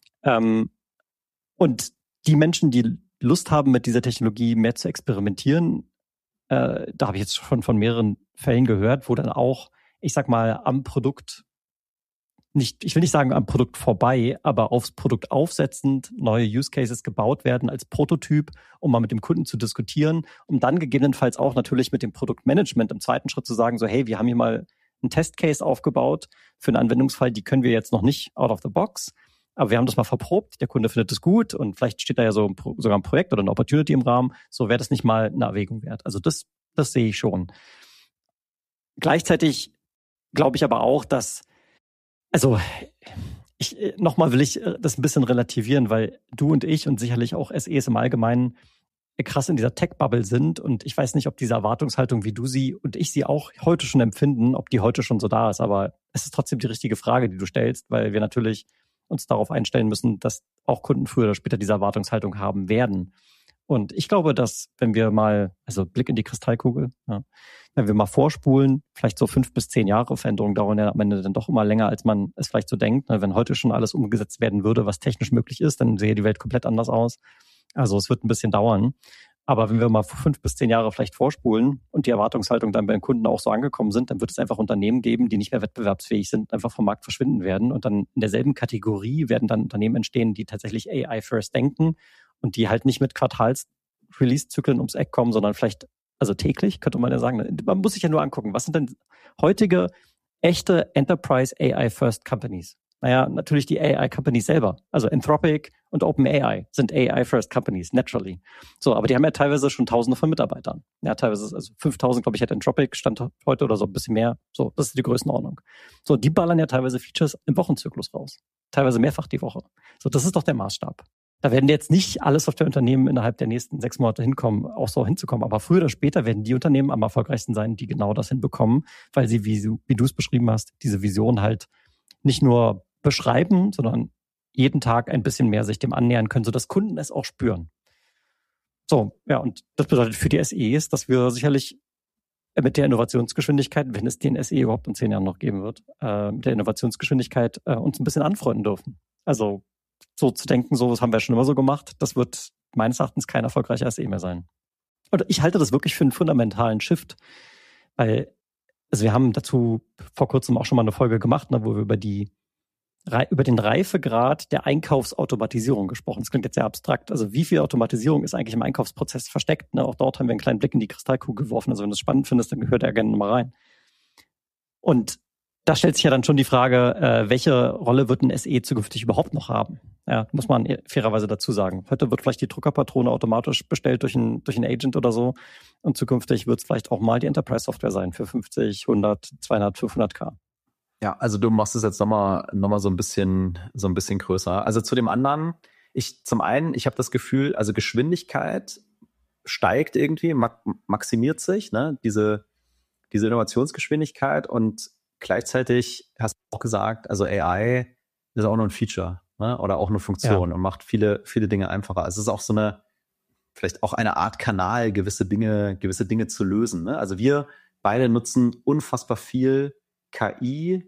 Und die Menschen, die Lust haben, mit dieser Technologie mehr zu experimentieren, da habe ich jetzt schon von mehreren Fällen gehört, wo dann auch, ich sag mal, am Produkt ich will nicht sagen am Produkt vorbei, aber aufs Produkt aufsetzend neue Use Cases gebaut werden als Prototyp, um mal mit dem Kunden zu diskutieren, um dann gegebenenfalls auch natürlich mit dem Produktmanagement im zweiten Schritt zu sagen, so hey, wir haben hier mal einen Testcase aufgebaut für einen Anwendungsfall, die können wir jetzt noch nicht out of the box, aber wir haben das mal verprobt, der Kunde findet es gut und vielleicht steht da ja so sogar ein Projekt oder eine Opportunity im Rahmen, so wäre das nicht mal eine Erwägung wert. Also das sehe ich schon. Gleichzeitig glaube ich aber auch, dass also nochmal will ich das ein bisschen relativieren, weil du und ich und sicherlich auch SEs im Allgemeinen krass in dieser Tech-Bubble sind und ich weiß nicht, ob diese Erwartungshaltung, wie du sie und ich sie auch heute schon empfinden, ob die heute schon so da ist, aber es ist trotzdem die richtige Frage, die du stellst, weil wir natürlich uns darauf einstellen müssen, dass auch Kunden früher oder später diese Erwartungshaltung haben werden. Und ich glaube, dass wenn wir mal, also Blick in die Kristallkugel, ja, wenn wir mal vorspulen, vielleicht so 5 bis 10 Jahre, Veränderungen dauern ja am Ende dann doch immer länger, als man es vielleicht so denkt. Wenn heute schon alles umgesetzt werden würde, was technisch möglich ist, dann sähe die Welt komplett anders aus. Also es wird ein bisschen dauern. Aber wenn wir mal 5 bis 10 Jahre vielleicht vorspulen und die Erwartungshaltung dann beim Kunden auch so angekommen sind, dann wird es einfach Unternehmen geben, die nicht mehr wettbewerbsfähig sind, einfach vom Markt verschwinden werden. Und dann in derselben Kategorie werden dann Unternehmen entstehen, die tatsächlich AI first denken und die halt nicht mit Quartals-Release-Zyklen ums Eck kommen, sondern vielleicht, also täglich, könnte man ja sagen. Man muss sich ja nur angucken, was sind denn heutige echte Enterprise AI First Companies? Naja, natürlich die AI-Companies selber. Also Anthropic und OpenAI sind AI-First Companies, naturally. So, aber die haben ja teilweise schon Tausende von Mitarbeitern. Ja, teilweise, also 5.000, glaube ich, hat Anthropic, stand heute oder so ein bisschen mehr. So, das ist die Größenordnung. So, die ballern ja teilweise Features im Wochenzyklus raus. Teilweise mehrfach die Woche. So, das ist doch der Maßstab. Da werden jetzt nicht alle Softwareunternehmen innerhalb der nächsten 6 Monate hinkommen, auch so hinzukommen. Aber früher oder später werden die Unternehmen am erfolgreichsten sein, die genau das hinbekommen, weil sie, wie du es beschrieben hast, diese Vision halt nicht nur beschreiben, sondern jeden Tag ein bisschen mehr sich dem annähern können, sodass Kunden es auch spüren. So, ja, und das bedeutet für die SEs, dass wir sicherlich mit der Innovationsgeschwindigkeit, wenn es den SE überhaupt in 10 Jahren noch geben wird, mit der Innovationsgeschwindigkeit uns ein bisschen anfreunden dürfen. Also so zu denken, so, das haben wir schon immer so gemacht, das wird meines Erachtens kein erfolgreicher SE mehr sein. Und ich halte das wirklich für einen fundamentalen Shift, weil, also wir haben dazu vor kurzem auch schon mal eine Folge gemacht, wo wir über den Reifegrad der Einkaufsautomatisierung gesprochen. Das klingt jetzt sehr abstrakt. Also wie viel Automatisierung ist eigentlich im Einkaufsprozess versteckt? Auch dort haben wir einen kleinen Blick in die Kristallkugel geworfen. Also wenn du es spannend findest, dann hört er gerne mal rein. Und da stellt sich ja dann schon die Frage, welche Rolle wird ein SE zukünftig überhaupt noch haben? Ja, muss man fairerweise dazu sagen. Heute wird vielleicht die Druckerpatrone automatisch bestellt durch einen Agent oder so. Und zukünftig wird es vielleicht auch mal die Enterprise-Software sein für 50, 100, 200, 500k. Ja, also du machst es jetzt nochmal so ein bisschen größer. Also zu dem anderen, ich habe das Gefühl, also Geschwindigkeit steigt irgendwie, maximiert sich, ne? Diese Innovationsgeschwindigkeit und gleichzeitig hast du auch gesagt, also AI ist auch nur ein Feature, ne? Oder auch eine Funktion und macht viele Dinge einfacher. Also es ist auch so vielleicht auch eine Art Kanal, gewisse Dinge zu lösen, ne? Also wir beide nutzen unfassbar viel KI,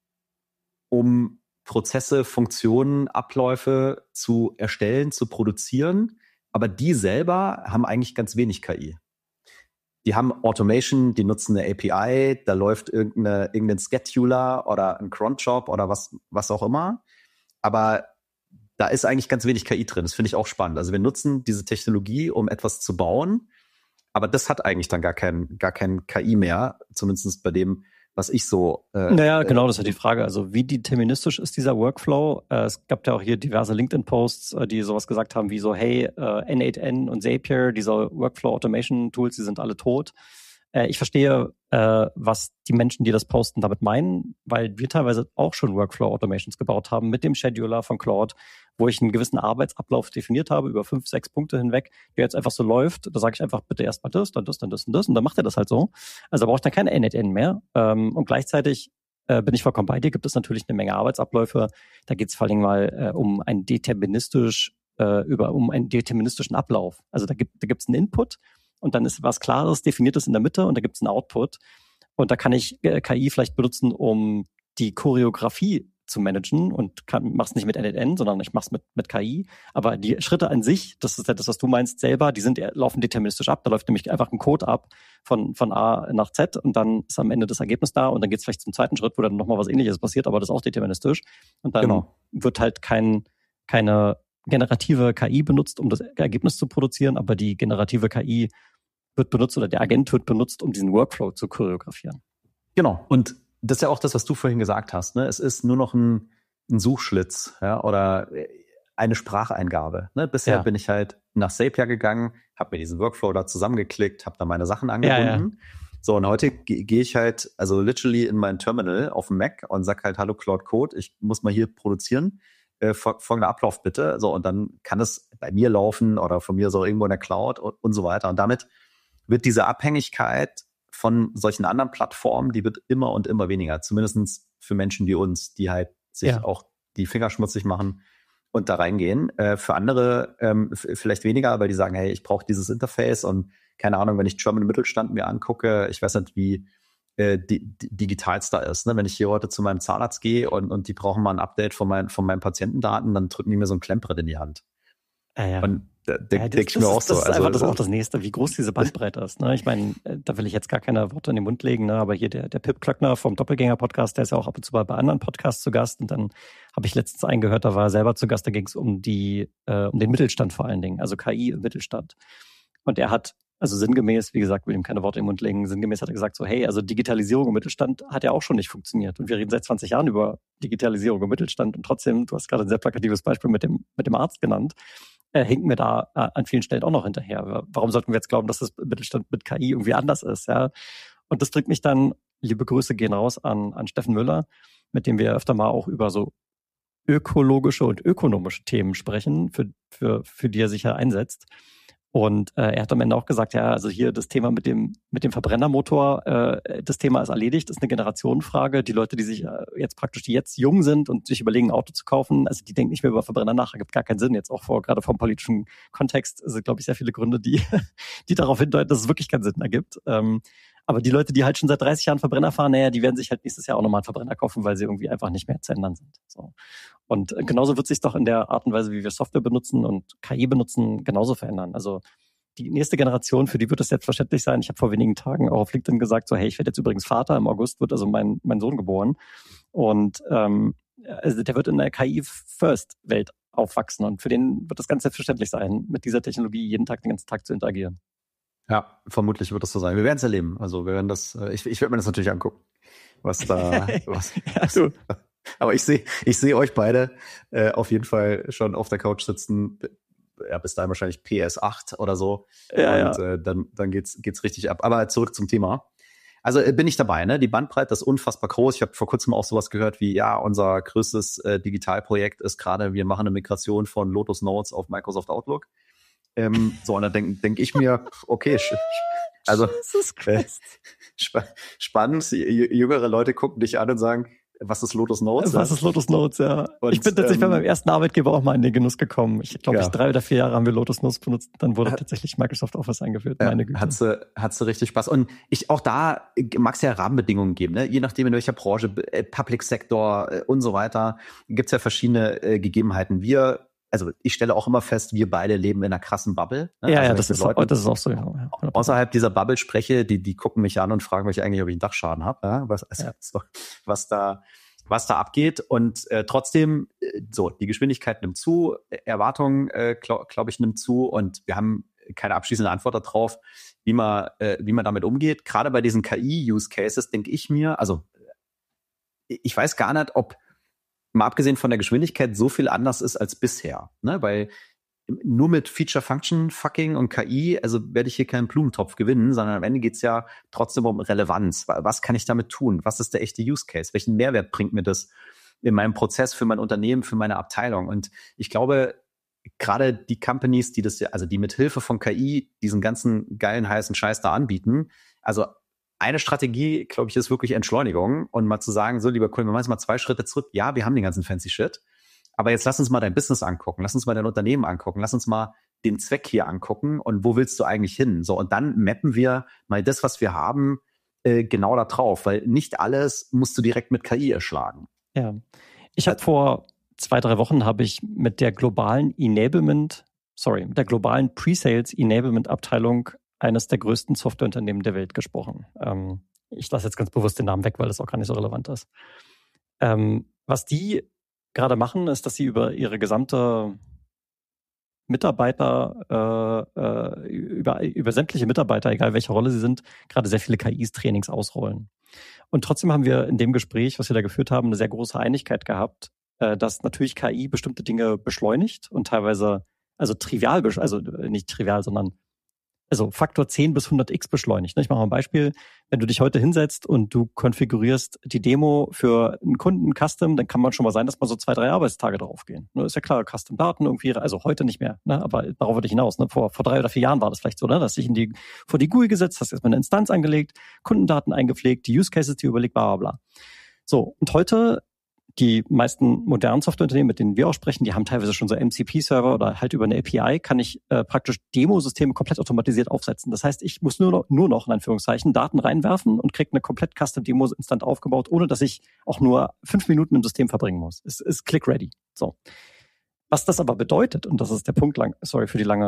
um Prozesse, Funktionen, Abläufe zu erstellen, zu produzieren. Aber die selber haben eigentlich ganz wenig KI. Die haben Automation, die nutzen eine API, da läuft irgendein Scheduler oder ein Cron-Job oder was auch immer. Aber da ist eigentlich ganz wenig KI drin. Das finde ich auch spannend. Also wir nutzen diese Technologie, um etwas zu bauen. Aber das hat eigentlich dann gar kein KI mehr, zumindest bei dem, was ich so... naja, genau, das ist ja die Frage. Also wie deterministisch ist dieser Workflow? Es gab ja auch hier diverse LinkedIn-Posts, die sowas gesagt haben wie so, hey, N8N und Zapier, diese Workflow-Automation-Tools, die sind alle tot. Ich verstehe, was die Menschen, die das posten, damit meinen, weil wir teilweise auch schon Workflow-Automations gebaut haben mit dem Scheduler von Claude, wo ich einen gewissen Arbeitsablauf definiert habe über 5, 6 Punkte hinweg, der jetzt einfach so läuft. Da sage ich einfach bitte erstmal das, dann das, dann das und das und dann macht er das halt so. Also da brauche ich dann keine N8N mehr. Und gleichzeitig bin ich vollkommen bei dir, gibt es natürlich eine Menge Arbeitsabläufe. Da geht es vor allem mal um ein deterministisch um einen deterministischen Ablauf. Also da gibt's einen Input und dann ist was Klares, Definiertes in der Mitte und da gibt's einen Output. Und da kann ich KI vielleicht benutzen, um die Choreografie zu managen und mach's nicht mit NLN, sondern ich mach's mit KI. Aber die Schritte an sich, das ist ja das, was du meinst selber, laufen deterministisch ab. Da läuft nämlich einfach ein Code ab von A nach Z und dann ist am Ende das Ergebnis da und dann geht's vielleicht zum zweiten Schritt, wo dann nochmal was Ähnliches passiert, aber das ist auch deterministisch. Und dann wird halt keine generative KI benutzt, um das Ergebnis zu produzieren, aber die generative KI wird benutzt oder der Agent wird benutzt, um diesen Workflow zu choreografieren. Genau. Und das ist ja auch das, was du vorhin gesagt hast. Ne? Es ist nur noch ein Suchschlitz, ja, oder eine Spracheingabe. Ne? Bisher bin ich halt nach Zapier gegangen, habe mir diesen Workflow da zusammengeklickt, habe da meine Sachen angebunden. Ja. So, und heute gehe ich halt, also literally in mein Terminal auf dem Mac und sag halt, hallo Claude Code, ich muss mal hier produzieren. Folgender Ablauf bitte. So, und dann kann es bei mir laufen oder von mir so irgendwo in der Cloud und so weiter. Und damit wird diese Abhängigkeit von solchen anderen Plattformen, die wird immer und immer weniger. Zumindest für Menschen wie uns, die halt sich auch die Finger schmutzig machen und da reingehen. Für andere vielleicht weniger, weil die sagen, hey, ich brauche dieses Interface und keine Ahnung, wenn ich German Mittelstand mir angucke, ich weiß nicht, wie digital es da ist. Ne? Wenn ich hier heute zu meinem Zahnarzt gehe und die brauchen mal ein Update von meinen Patientendaten, dann drücken die mir so ein Klemmbrett in die Hand. Und da denke ich mir auch so. Das ist einfach auch das Nächste, wie groß diese Bandbreite ist. Ne? Ich meine, da will ich jetzt gar keine Worte in den Mund legen, ne? Aber hier der Pip Klöckner vom Doppelgänger-Podcast, der ist ja auch ab und zu bei anderen Podcasts zu Gast. Und dann habe ich letztens einen gehört, da war er selber zu Gast, da ging es um den Mittelstand vor allen Dingen, also KI im Mittelstand. Und er hat, also sinngemäß, wie gesagt, will ihm keine Worte in den Mund legen, sinngemäß hat er gesagt so, hey, also Digitalisierung im Mittelstand hat ja auch schon nicht funktioniert. Und wir reden seit 20 Jahren über Digitalisierung im Mittelstand. Und trotzdem, du hast gerade ein sehr plakatives Beispiel mit dem Arzt genannt, hinken wir da an vielen Stellen auch noch hinterher. Warum sollten wir jetzt glauben, dass das Mittelstand mit KI irgendwie anders ist? Ja? Und das bringt mich dann, liebe Grüße gehen raus an Steffen Müller, mit dem wir öfter mal auch über so ökologische und ökonomische Themen sprechen, für die er sich ja einsetzt. Und er hat am Ende auch gesagt, ja, also hier das Thema mit dem Verbrennermotor, das Thema ist erledigt, ist eine Generationenfrage. Die Leute, die sich die jetzt jung sind und sich überlegen, ein Auto zu kaufen, also die denken nicht mehr über Verbrenner nach, gibt gar keinen Sinn. Jetzt auch gerade vom politischen Kontext sind, glaube ich, sehr viele Gründe, die darauf hindeuten, dass es wirklich keinen Sinn ergibt. Aber die Leute, die halt schon seit 30 Jahren Verbrenner fahren, die werden sich halt nächstes Jahr auch nochmal einen Verbrenner kaufen, weil sie irgendwie einfach nicht mehr zu ändern sind. So. Und genauso wird sich doch in der Art und Weise, wie wir Software benutzen und KI benutzen, genauso verändern. Also die nächste Generation, für die wird es selbstverständlich sein. Ich habe vor wenigen Tagen auch auf LinkedIn gesagt, so hey, ich werde jetzt übrigens Vater. Im August wird also mein Sohn geboren. Und also der wird in der KI-First-Welt aufwachsen. Und für den wird das ganz selbstverständlich sein, mit dieser Technologie jeden Tag, den ganzen Tag zu interagieren. Ja, vermutlich wird das so sein. Wir werden es erleben. Also wir werden das, ich werde mir das natürlich angucken, was da, aber ich sehe euch beide auf jeden Fall schon auf der Couch sitzen. Ja, bis dahin wahrscheinlich PS8 oder so. Ja, und dann geht's richtig ab. Aber zurück zum Thema. Also bin ich dabei, ne? Die Bandbreite ist unfassbar groß. Ich habe vor kurzem auch sowas gehört wie, ja, unser größtes Digitalprojekt ist gerade, wir machen eine Migration von Lotus Notes auf Microsoft Outlook. So, und dann denk ich mir, okay, also spannend. Jüngere Leute gucken dich an und sagen, was ist Lotus Notes? Was ist Lotus Notes, ja. Und, ich bin tatsächlich bei meinem ersten Arbeitgeber auch mal in den Genuss gekommen. Ich glaube, 3 oder 4 Jahre haben wir Lotus Notes benutzt. Dann wurde tatsächlich Microsoft Office eingeführt. Meine Güte. Hat's richtig Spaß. Und auch da mag es ja Rahmenbedingungen geben, ne? Je nachdem, in welcher Branche, Public Sector und so weiter, gibt's ja verschiedene Gegebenheiten. Also ich stelle auch immer fest, wir beide leben in einer krassen Bubble. Ne? Ja, also das ist auch so. Ja. Außerhalb dieser Bubble spreche, die gucken mich an und fragen mich eigentlich, ob ich einen Dachschaden habe. Ja? Was da abgeht. Und trotzdem, so, die Geschwindigkeit nimmt zu, Erwartung, glaube ich, nimmt zu. Und wir haben keine abschließende Antwort darauf, wie man damit umgeht. Gerade bei diesen KI-Use-Cases denke ich mir, also ich weiß gar nicht, ob mal abgesehen von der Geschwindigkeit so viel anders ist als bisher, ne? Weil nur mit Feature-Function-Fucking und KI, also werde ich hier keinen Blumentopf gewinnen, sondern am Ende geht's ja trotzdem um Relevanz. Was kann ich damit tun? Was ist der echte Use-Case? Welchen Mehrwert bringt mir das in meinem Prozess, für mein Unternehmen, für meine Abteilung? Und ich glaube, gerade die Companies, die mit Hilfe von KI diesen ganzen geilen, heißen Scheiß da anbieten, also eine Strategie, glaube ich, ist wirklich Entschleunigung und mal zu sagen, so, lieber Kunden, wir machen jetzt mal 2 Schritte zurück. Ja, wir haben den ganzen fancy Shit, aber jetzt lass uns mal dein Business angucken, lass uns mal dein Unternehmen angucken, lass uns mal den Zweck hier angucken und wo willst du eigentlich hin? So, und dann mappen wir mal das, was wir haben, genau da drauf, weil nicht alles musst du direkt mit KI erschlagen. Ja, ich habe vor 2-3 Wochen mit der globalen Pre-Sales Enablement Abteilung eines der größten Softwareunternehmen der Welt gesprochen. Ich lasse jetzt ganz bewusst den Namen weg, weil das auch gar nicht so relevant ist. Was die gerade machen, ist, dass sie über ihre gesamte Mitarbeiter, über sämtliche Mitarbeiter, egal welche Rolle sie sind, gerade sehr viele KI-Trainings ausrollen. Und trotzdem haben wir in dem Gespräch, was wir da geführt haben, eine sehr große Einigkeit gehabt, dass natürlich KI bestimmte Dinge beschleunigt und teilweise, also nicht trivial, sondern also Faktor 10 bis 100x beschleunigt. Ich mache mal ein Beispiel. Wenn du dich heute hinsetzt und du konfigurierst die Demo für einen Kunden Custom, dann kann man schon mal sein, dass mal so 2-3 Arbeitstage draufgehen. Ist ja klar, Custom-Daten irgendwie, also heute nicht mehr, aber darauf würde ich hinaus. Vor 3 oder 4 Jahren war das vielleicht so, dass dich vor die GUI gesetzt, hast erstmal eine Instanz angelegt, Kundendaten eingepflegt, die Use Cases, die überlegt, bla bla bla. So, und heute die meisten modernen Softwareunternehmen, mit denen wir auch sprechen, die haben teilweise schon so MCP-Server oder halt über eine API kann ich praktisch Demosysteme komplett automatisiert aufsetzen. Das heißt, ich muss nur noch in Anführungszeichen Daten reinwerfen und kriege eine komplett Custom-Demo instant aufgebaut, ohne dass ich auch nur 5 Minuten im System verbringen muss. Es ist click-ready. So. Was das aber bedeutet, und das ist der Punkt für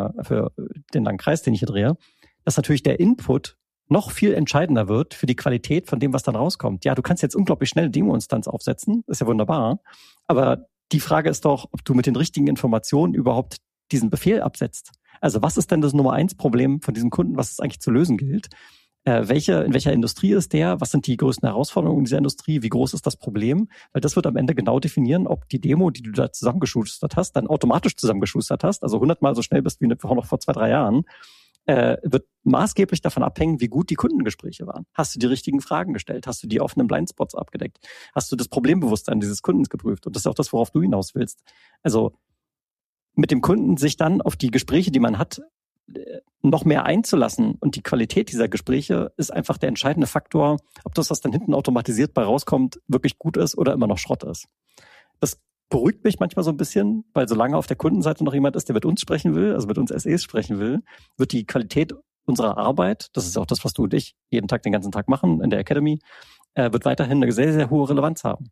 den langen Kreis, den ich hier drehe, dass natürlich der Input noch viel entscheidender wird für die Qualität von dem, was dann rauskommt. Ja, du kannst jetzt unglaublich schnell eine Demo-Instanz aufsetzen, ist ja wunderbar, aber die Frage ist doch, ob du mit den richtigen Informationen überhaupt diesen Befehl absetzt. Also was ist denn das Nummer 1 Problem von diesem Kunden, was es eigentlich zu lösen gilt? In welcher Industrie ist der? Was sind die größten Herausforderungen in dieser Industrie? Wie groß ist das Problem? Weil das wird am Ende genau definieren, ob die Demo, die du da zusammengeschustert hast, dann automatisch zusammengeschustert hast, also 100-mal so schnell bist wie noch vor 2-3 Jahren, wird maßgeblich davon abhängen, wie gut die Kundengespräche waren. Hast du die richtigen Fragen gestellt? Hast du die offenen Blindspots abgedeckt? Hast du das Problembewusstsein dieses Kundens geprüft? Und das ist auch das, worauf du hinaus willst. Also mit dem Kunden sich dann auf die Gespräche, die man hat, noch mehr einzulassen und die Qualität dieser Gespräche ist einfach der entscheidende Faktor, ob das, was dann hinten automatisiert bei rauskommt, wirklich gut ist oder immer noch Schrott ist. Das beruhigt mich manchmal so ein bisschen, weil solange auf der Kundenseite noch jemand ist, der mit uns sprechen will, also mit uns SEs sprechen will, wird die Qualität unserer Arbeit, das ist auch das, was du und ich jeden Tag, den ganzen Tag machen in der Academy, wird weiterhin eine sehr, sehr hohe Relevanz haben.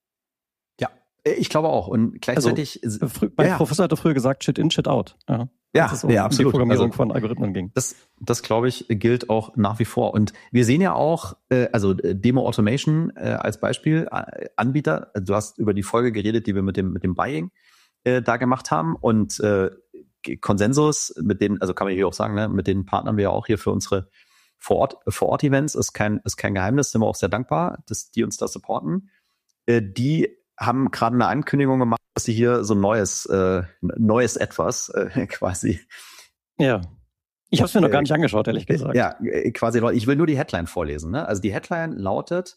Ja, ich glaube auch. Und gleichzeitig... Mein Professor hatte früher gesagt, Shit in, Shit out. Ja, absolut. Die Programmierung von Algorithmen ging. Das glaube ich, gilt auch nach wie vor. Und wir sehen ja auch, Demo Automation als Beispiel, Anbieter. Du hast über die Folge geredet, die wir mit dem Buying da gemacht haben. Und Consensus, mit denen, also kann man hier auch sagen, mit denen partnern wir ja auch hier für unsere Vor-Ort-Events. Ist kein Geheimnis, sind wir auch sehr dankbar, dass die uns da supporten. Die haben gerade eine Ankündigung gemacht, dass sie hier so ein neues Etwas quasi. Ja. Ich habe es mir noch gar nicht angeschaut, ehrlich gesagt. Ja, quasi. Ich will nur die Headline vorlesen. Ne? Also die Headline lautet: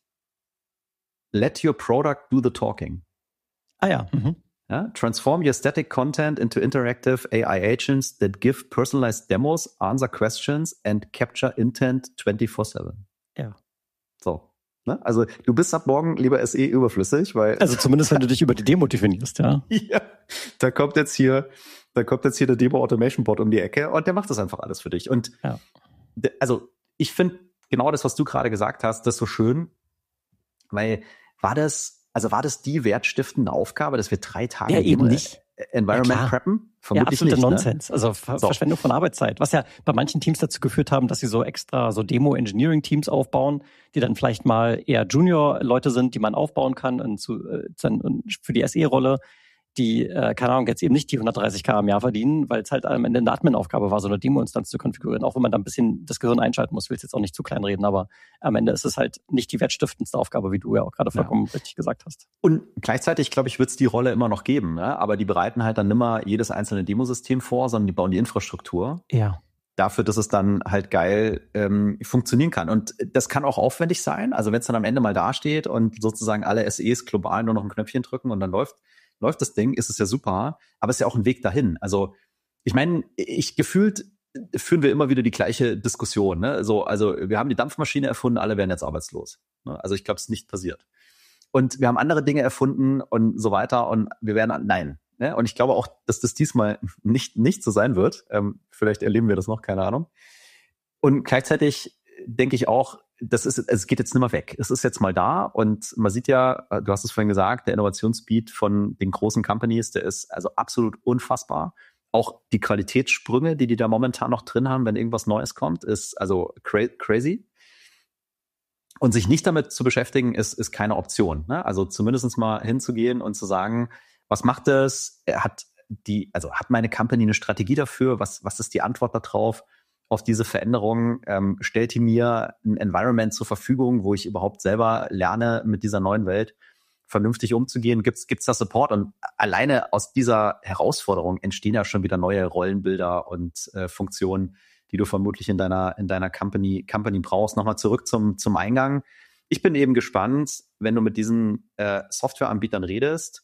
Let your product do the talking. Ah ja. Mhm. Ja. Transform your static content into interactive AI agents that give personalized demos, answer questions and capture intent 24/7. Ja. So. Also du bist ab morgen lieber SE überflüssig, weil... Also zumindest, wenn du dich über die Demo definierst, ja. Ja, da kommt jetzt hier der Demo Automation Bot um die Ecke und der macht das einfach alles für dich. Und also ich finde genau das, was du gerade gesagt hast, das so schön, weil war das die wertstiftende Aufgabe, dass wir 3 Tage eben nicht. Environment preppen? Vermutlich absoluter nicht, Nonsens. Also Verschwendung von Arbeitszeit. Was ja bei manchen Teams dazu geführt haben, dass sie so extra so Demo-Engineering-Teams aufbauen, die dann vielleicht mal eher Junior-Leute sind, die man aufbauen kann und für die SE-Rolle, die, keine Ahnung, jetzt eben nicht die 130.000 im Jahr verdienen, weil es halt am Ende eine Admin-Aufgabe war, so eine Demo-Instanz zu konfigurieren, auch wenn man da ein bisschen das Gehirn einschalten muss. Ich will es jetzt auch nicht zu klein reden, aber am Ende ist es halt nicht die wertstiftendste Aufgabe, wie du ja auch gerade vollkommen richtig gesagt hast. Und gleichzeitig, glaube ich, wird es die Rolle immer noch geben, ne? Aber die bereiten halt dann nimmer jedes einzelne Demosystem vor, sondern die bauen die Infrastruktur. Ja. Dafür, dass es dann halt geil funktionieren kann. Und das kann auch aufwendig sein. Also wenn es dann am Ende mal dasteht und sozusagen alle SEs global nur noch ein Knöpfchen drücken und dann läuft das Ding, ist es ja super, aber es ist ja auch ein Weg dahin. Also ich meine, gefühlt führen wir immer wieder die gleiche Diskussion. Ne? Also wir haben die Dampfmaschine erfunden, alle werden jetzt arbeitslos. Ne? Also ich glaube, es ist nicht passiert. und wir haben andere Dinge erfunden und so weiter und wir werden, nein. Ne? Und ich glaube auch, dass das diesmal nicht so sein wird. Vielleicht erleben wir das noch, keine Ahnung. Und gleichzeitig denke ich auch, es geht jetzt nicht mehr weg. Es ist jetzt mal da und man sieht ja, du hast es vorhin gesagt, der Innovationsspeed von den großen Companies, der ist also absolut unfassbar. Auch die Qualitätssprünge, die da momentan noch drin haben, wenn irgendwas Neues kommt, ist also crazy. Und sich nicht damit zu beschäftigen, ist keine Option. Ne? Also zumindest mal hinzugehen und zu sagen, was macht das? Hat meine Company eine Strategie dafür? Was ist die Antwort darauf? Auf diese Veränderung, stellt die mir ein Environment zur Verfügung, wo ich überhaupt selber lerne, mit dieser neuen Welt vernünftig umzugehen? Gibt's da Support? Und alleine aus dieser Herausforderung entstehen ja schon wieder neue Rollenbilder und Funktionen, die du vermutlich in deiner Company brauchst. Nochmal zurück zum Eingang. Ich bin eben gespannt, wenn du mit diesen Softwareanbietern redest,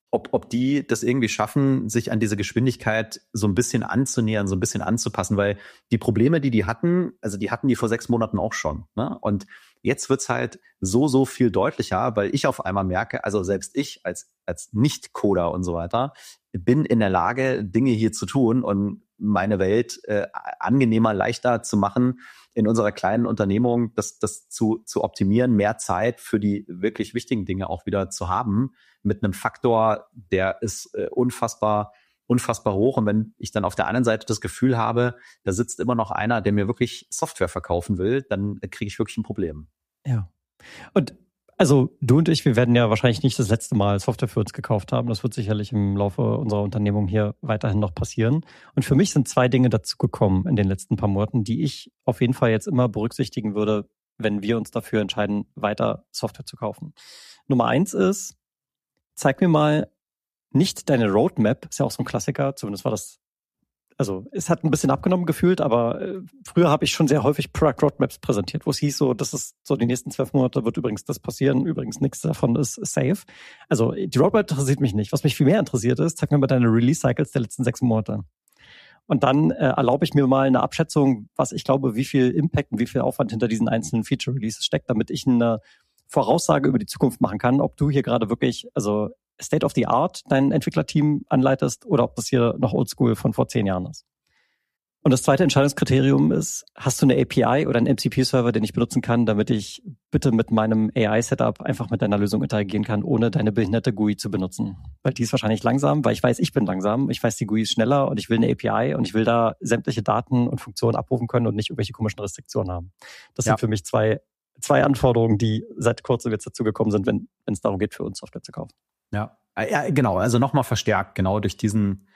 ob die das irgendwie schaffen, sich an diese Geschwindigkeit so ein bisschen anzunähern, so ein bisschen anzupassen, weil die Probleme, die hatten, also die hatten die vor 6 Monaten auch schon. Ne? Und jetzt wird's halt so viel deutlicher, weil ich auf einmal merke, also selbst ich als Nicht-Coder und so weiter, bin in der Lage, Dinge hier zu tun und meine Welt angenehmer, leichter zu machen, in unserer kleinen Unternehmung das zu optimieren, mehr Zeit für die wirklich wichtigen Dinge auch wieder zu haben, mit einem Faktor, der ist unfassbar hoch. Und wenn ich dann auf der anderen Seite das Gefühl habe, da sitzt immer noch einer, der mir wirklich Software verkaufen will, dann kriege ich wirklich ein Problem. Ja. Und also du und ich, wir werden ja wahrscheinlich nicht das letzte Mal Software für uns gekauft haben. Das wird sicherlich im Laufe unserer Unternehmung hier weiterhin noch passieren. Und für mich sind 2 Dinge dazugekommen in den letzten paar Monaten, die ich auf jeden Fall jetzt immer berücksichtigen würde, wenn wir uns dafür entscheiden, weiter Software zu kaufen. Nummer 1 ist, zeig mir mal nicht deine Roadmap, ist ja auch so ein Klassiker, zumindest war das, also es hat ein bisschen abgenommen gefühlt, aber früher habe ich schon sehr häufig Product Roadmaps präsentiert, wo es hieß so, das ist so die nächsten 12 Monate wird übrigens das passieren, übrigens nichts davon ist safe. Also die Roadmap interessiert mich nicht. Was mich viel mehr interessiert ist, zeig mir mal deine Release-Cycles der letzten 6 Monate. Und dann erlaube ich mir mal eine Abschätzung, was ich glaube, wie viel Impact und wie viel Aufwand hinter diesen einzelnen Feature-Releases steckt, damit ich eine Voraussage über die Zukunft machen kann, ob du hier gerade wirklich, also State of the Art dein Entwicklerteam anleitest oder ob das hier noch Oldschool von vor 10 Jahren ist. Und das zweite Entscheidungskriterium ist, hast du eine API oder einen MCP-Server, den ich benutzen kann, damit ich bitte mit meinem AI-Setup einfach mit deiner Lösung interagieren kann, ohne deine behinderte GUI zu benutzen. Weil die ist wahrscheinlich langsam, weil ich weiß, ich bin langsam, ich weiß, die GUI ist schneller und ich will eine API und ich will da sämtliche Daten und Funktionen abrufen können und nicht irgendwelche komischen Restriktionen haben. Das sind für mich zwei Anforderungen, die seit kurzem jetzt dazu gekommen sind, wenn es darum geht, für uns Software zu kaufen. Ja, genau. Also nochmal verstärkt, genau durch diesen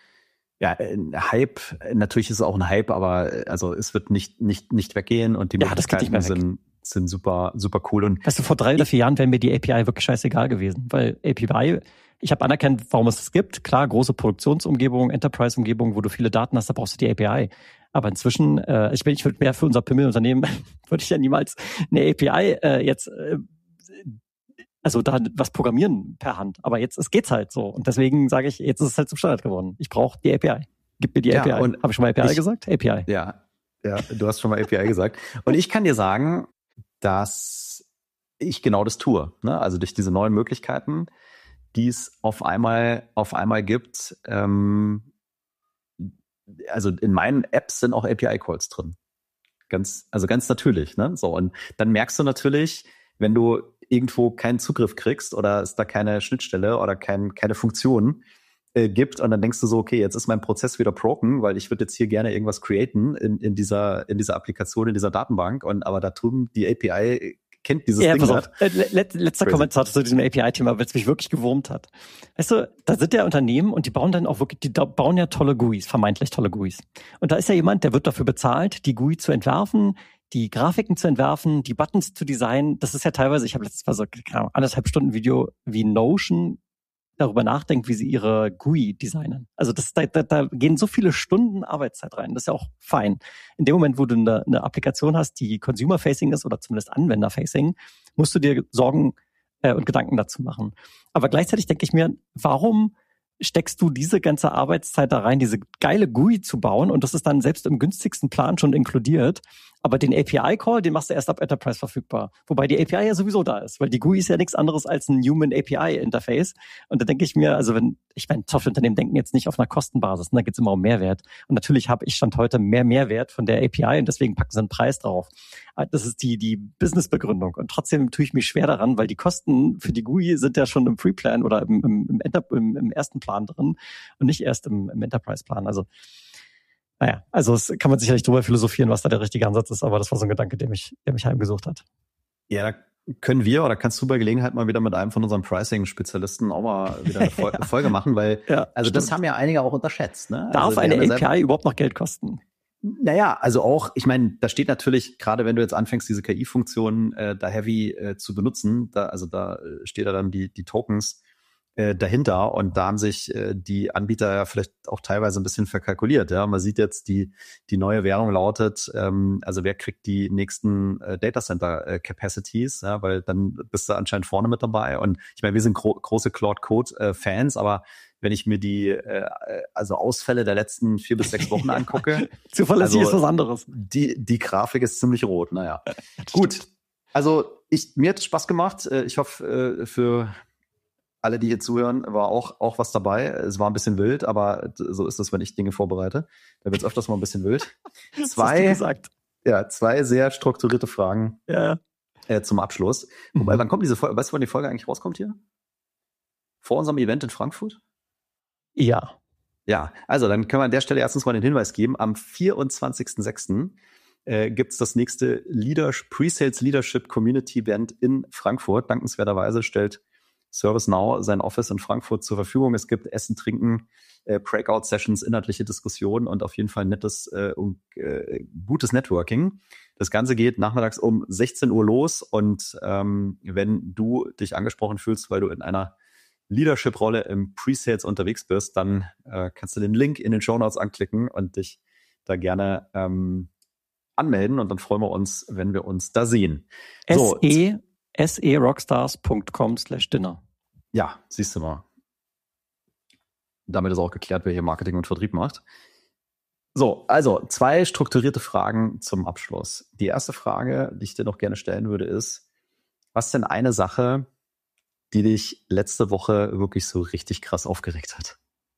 Hype. Natürlich ist es auch ein Hype, aber also es wird nicht weggehen und die Möglichkeiten sind super cool. Und weißt du, vor 3 oder 4 Jahren wäre mir die API wirklich scheißegal gewesen, weil API, ich habe anerkannt, warum es das gibt. Klar, große Produktionsumgebung, Enterprise-Umgebung, wo du viele Daten hast, da brauchst du die API. Aber inzwischen, ich würde mehr für unser Pimmelunternehmen, würde ich ja niemals eine API also da was programmieren per Hand. Aber jetzt geht's halt so. Und deswegen sage ich, jetzt ist es halt zum Standard geworden. Ich brauche die API. Gib mir die API. Habe ich schon mal API gesagt? API. Ja, du hast schon mal API gesagt. Und ich kann dir sagen, dass ich genau das tue. Ne? Also durch diese neuen Möglichkeiten, die es auf einmal gibt. Also in meinen Apps sind auch API-Calls drin. Ganz natürlich. Ne? So, und dann merkst du natürlich, wenn du irgendwo keinen Zugriff kriegst oder es da keine Schnittstelle oder keine Funktion gibt und dann denkst du so, okay, jetzt ist mein Prozess wieder broken, weil ich würde jetzt hier gerne irgendwas createn in dieser Applikation, in dieser Datenbank aber da drüben die API kennt dieses Ding nicht. Letzter Kommentar zu diesem API-Thema, weil es mich wirklich gewurmt hat. Weißt du, da sind ja Unternehmen und die bauen dann auch wirklich, die bauen ja tolle GUIs, vermeintlich tolle GUIs. Und da ist ja jemand, der wird dafür bezahlt, die GUI zu entwerfen, die Grafiken zu entwerfen, die Buttons zu designen. Das ist ja teilweise, ich habe letztes Mal so 1,5 Stunden Video, wie Notion darüber nachdenkt, wie sie ihre GUI designen. Also da gehen so viele Stunden Arbeitszeit rein. Das ist ja auch fein. In dem Moment, wo du eine Applikation hast, die Consumer-Facing ist oder zumindest Anwender-Facing, musst du dir Sorgen und Gedanken dazu machen. Aber gleichzeitig denke ich mir, warum steckst du diese ganze Arbeitszeit da rein, diese geile GUI zu bauen und das ist dann selbst im günstigsten Plan schon inkludiert, Aber den API-Call, den machst du erst ab Enterprise verfügbar. Wobei die API ja sowieso da ist, weil die GUI ist ja nichts anderes als ein Human API-Interface. Und da denke ich mir, also Softwareunternehmen denken jetzt nicht auf einer Kostenbasis, da geht es immer um Mehrwert. Und natürlich habe ich Stand heute mehr Mehrwert von der API und deswegen packen sie einen Preis drauf. Das ist die Business-Begründung. Und trotzdem tue ich mich schwer daran, weil die Kosten für die GUI sind ja schon im Free-Plan oder im ersten Plan drin und nicht erst im Enterprise-Plan. Also naja, also es kann man sicherlich drüber philosophieren, was da der richtige Ansatz ist, aber das war so ein Gedanke, der mich heimgesucht hat. Ja, da können wir oder kannst du bei Gelegenheit mal wieder mit einem von unseren Pricing-Spezialisten auch mal wieder eine Folge machen, weil das haben ja einige auch unterschätzt. Ne? Darf also eine API überhaupt noch Geld kosten? Naja, also auch, ich meine, da steht natürlich, gerade wenn du jetzt anfängst, diese KI-Funktionen da heavy zu benutzen, da steht da dann die Tokens dahinter und da haben sich die Anbieter ja vielleicht auch teilweise ein bisschen verkalkuliert. Ja, man sieht jetzt, die neue Währung lautet, also wer kriegt die nächsten Datacenter Capacities, ja, weil dann bist du anscheinend vorne mit dabei. Und ich meine, wir sind große Cloud Code Fans, aber wenn ich mir die also Ausfälle der letzten 4 bis 6 Wochen angucke, zuverlässig ist was anderes. Die Grafik ist ziemlich rot. Naja, gut. Also mir hat es Spaß gemacht. Ich hoffe, für alle, die hier zuhören, war auch was dabei. Es war ein bisschen wild, aber so ist es, wenn ich Dinge vorbereite. Da wird es öfters mal ein bisschen wild. Zwei sehr strukturierte Fragen zum Abschluss. Wobei, wann kommt diese Folge? Weißt du, wann die Folge eigentlich rauskommt hier? Vor unserem Event in Frankfurt? Ja. Ja, also dann können wir an der Stelle erstens mal den Hinweis geben. Am 24.06. Gibt es das nächste Pre-Sales Leadership Community Event in Frankfurt. Dankenswerterweise stellt ServiceNow sein Office in Frankfurt zur Verfügung. Es gibt Essen, Trinken, Breakout-Sessions, inhaltliche Diskussionen und auf jeden Fall nettes und gutes Networking. Das Ganze geht nachmittags um 16 Uhr los und wenn du dich angesprochen fühlst, weil du in einer Leadership-Rolle im Pre-Sales unterwegs bist, dann kannst du den Link in den Shownotes anklicken und dich da gerne anmelden und dann freuen wir uns, wenn wir uns da sehen. serockstars.com/dinner. Ja, siehst du mal. Damit ist auch geklärt, wer hier Marketing und Vertrieb macht. So, also 2 strukturierte Fragen zum Abschluss. Die erste Frage, die ich dir noch gerne stellen würde, ist, was denn eine Sache, die dich letzte Woche wirklich so richtig krass aufgeregt hat?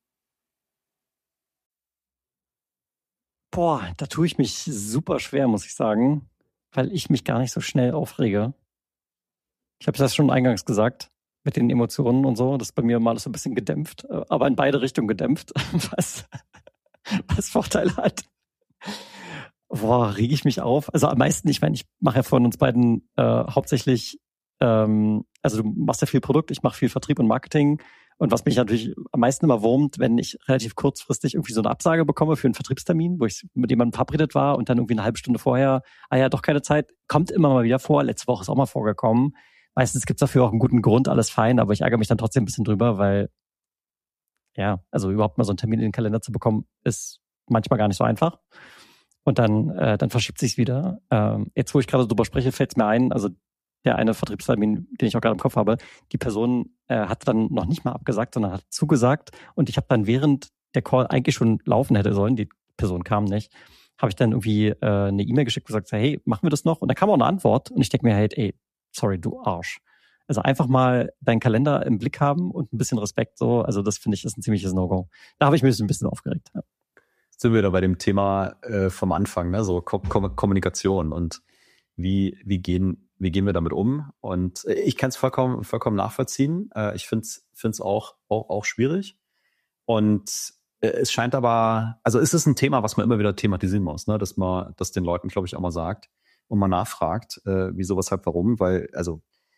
Boah, da tue ich mich super schwer, muss ich sagen, weil ich mich gar nicht so schnell aufrege. Ich habe das schon eingangs gesagt, mit den Emotionen und so. Das ist bei mir mal so ein bisschen gedämpft, aber in beide Richtungen gedämpft, was Vorteile hat. Boah, rege ich mich auf. Also am meisten, ich meine, ich mache ja von uns beiden hauptsächlich, also du machst ja viel Produkt, ich mache viel Vertrieb und Marketing. Und was mich natürlich am meisten immer wurmt, wenn ich relativ kurzfristig irgendwie so eine Absage bekomme für einen Vertriebstermin, wo ich mit jemandem verabredet war und dann irgendwie eine halbe Stunde vorher, doch keine Zeit, kommt immer mal wieder vor. Letzte Woche ist auch mal vorgekommen. Meistens gibt's dafür auch einen guten Grund, alles fein, aber ich ärgere mich dann trotzdem ein bisschen drüber, weil also überhaupt mal so einen Termin in den Kalender zu bekommen, ist manchmal gar nicht so einfach. Und dann verschiebt sich's wieder. Jetzt, wo ich gerade drüber spreche, fällt's mir ein, also der eine Vertriebstermin, den ich auch gerade im Kopf habe, die Person hat dann noch nicht mal abgesagt, sondern hat zugesagt. Und ich habe dann, während der Call eigentlich schon laufen hätte sollen, die Person kam nicht, habe ich dann irgendwie eine E-Mail geschickt und gesagt, hey, machen wir das noch? Und da kam auch eine Antwort. Und ich denke mir halt, ey, sorry, du Arsch. Also einfach mal deinen Kalender im Blick haben und ein bisschen Respekt. So, also das finde ich ist ein ziemliches No-Go. Da habe ich mich ein bisschen aufgeregt. Ja. Sind wir da bei dem Thema vom Anfang, ne? So Kommunikation und wie gehen wir damit um? Und ich kann es vollkommen nachvollziehen. Ich finde es auch schwierig. Und es scheint aber, also es ist ein Thema, was man immer wieder thematisieren muss, ne? Dass man das den Leuten, glaube ich, auch mal sagt und mal nachfragt, wieso, weshalb, warum, weil, also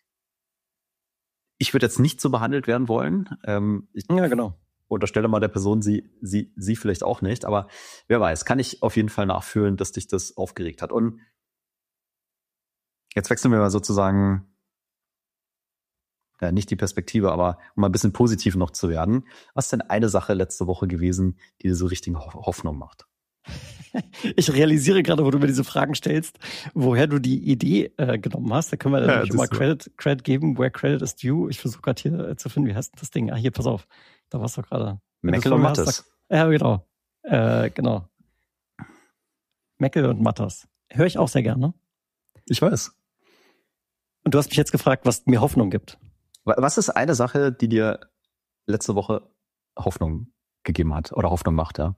ich würde jetzt nicht so behandelt werden wollen. Ja, genau. Unterstelle mal der Person, sie vielleicht auch nicht, aber wer weiß, kann ich auf jeden Fall nachfühlen, dass dich das aufgeregt hat. Und jetzt wechseln wir mal sozusagen, nicht die Perspektive, aber um mal ein bisschen positiv noch zu werden. Was ist denn eine Sache letzte Woche gewesen, die dir so richtig Hoffnung macht? Ich realisiere gerade, wo du mir diese Fragen stellst, woher du die Idee genommen hast. Da können wir dann mal Credit geben, where credit is due. Ich versuche gerade hier zu finden, wie heißt das Ding? Hier, pass auf. Da warst du gerade. Meckel und Mattes. Ja, genau. Genau. Meckel und Mattes. Höre ich auch sehr gerne. Ich weiß. Und du hast mich jetzt gefragt, was mir Hoffnung gibt. Was ist eine Sache, die dir letzte Woche Hoffnung gegeben hat oder Hoffnung macht, ja?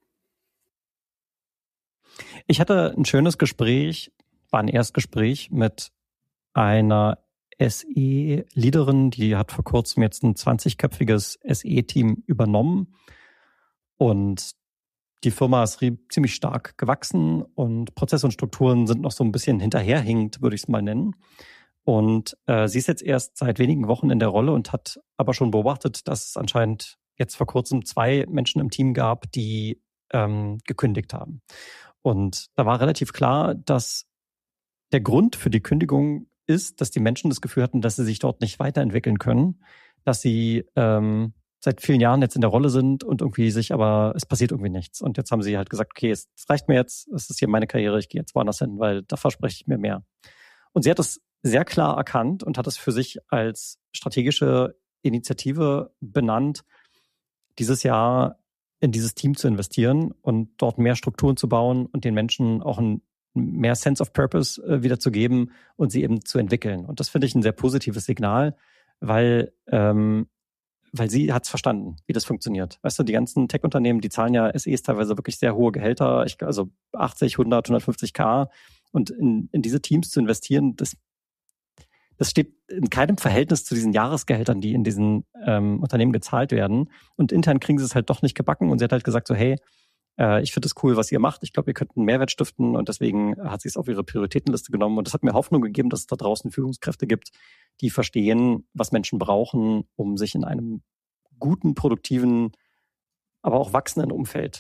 Ich hatte ein schönes Gespräch, war ein Erstgespräch mit einer SE-Leaderin, die hat vor kurzem jetzt ein 20-köpfiges SE-Team übernommen und die Firma ist ziemlich stark gewachsen und Prozesse und Strukturen sind noch so ein bisschen hinterherhinkt, würde ich es mal nennen. Und sie ist jetzt erst seit wenigen Wochen in der Rolle und hat aber schon beobachtet, dass es anscheinend jetzt vor kurzem 2 Menschen im Team gab, die gekündigt haben. Und da war relativ klar, dass der Grund für die Kündigung ist, dass die Menschen das Gefühl hatten, dass sie sich dort nicht weiterentwickeln können, dass sie seit vielen Jahren jetzt in der Rolle sind und irgendwie es passiert irgendwie nichts. Und jetzt haben sie halt gesagt, okay, es reicht mir jetzt, es ist hier meine Karriere, ich gehe jetzt woanders hin, weil da verspreche ich mir mehr. Und sie hat das sehr klar erkannt und hat es für sich als strategische Initiative benannt, dieses Jahr in dieses Team zu investieren und dort mehr Strukturen zu bauen und den Menschen auch mehr Sense of Purpose wieder zu geben und sie eben zu entwickeln. Und das finde ich ein sehr positives Signal, weil sie hat es verstanden, wie das funktioniert. Weißt du, die ganzen Tech-Unternehmen, die zahlen ja SEs teilweise wirklich sehr hohe Gehälter, also 80, 100, 150k. Und in diese Teams zu investieren, das steht in keinem Verhältnis zu diesen Jahresgehältern, die in diesen Unternehmen gezahlt werden. Und intern kriegen sie es halt doch nicht gebacken. Und sie hat halt gesagt so, hey, ich finde es cool, was ihr macht. Ich glaube, ihr könnt einen Mehrwert stiften. Und deswegen hat sie es auf ihre Prioritätenliste genommen. Und das hat mir Hoffnung gegeben, dass es da draußen Führungskräfte gibt, die verstehen, was Menschen brauchen, um sich in einem guten, produktiven, aber auch wachsenden Umfeld,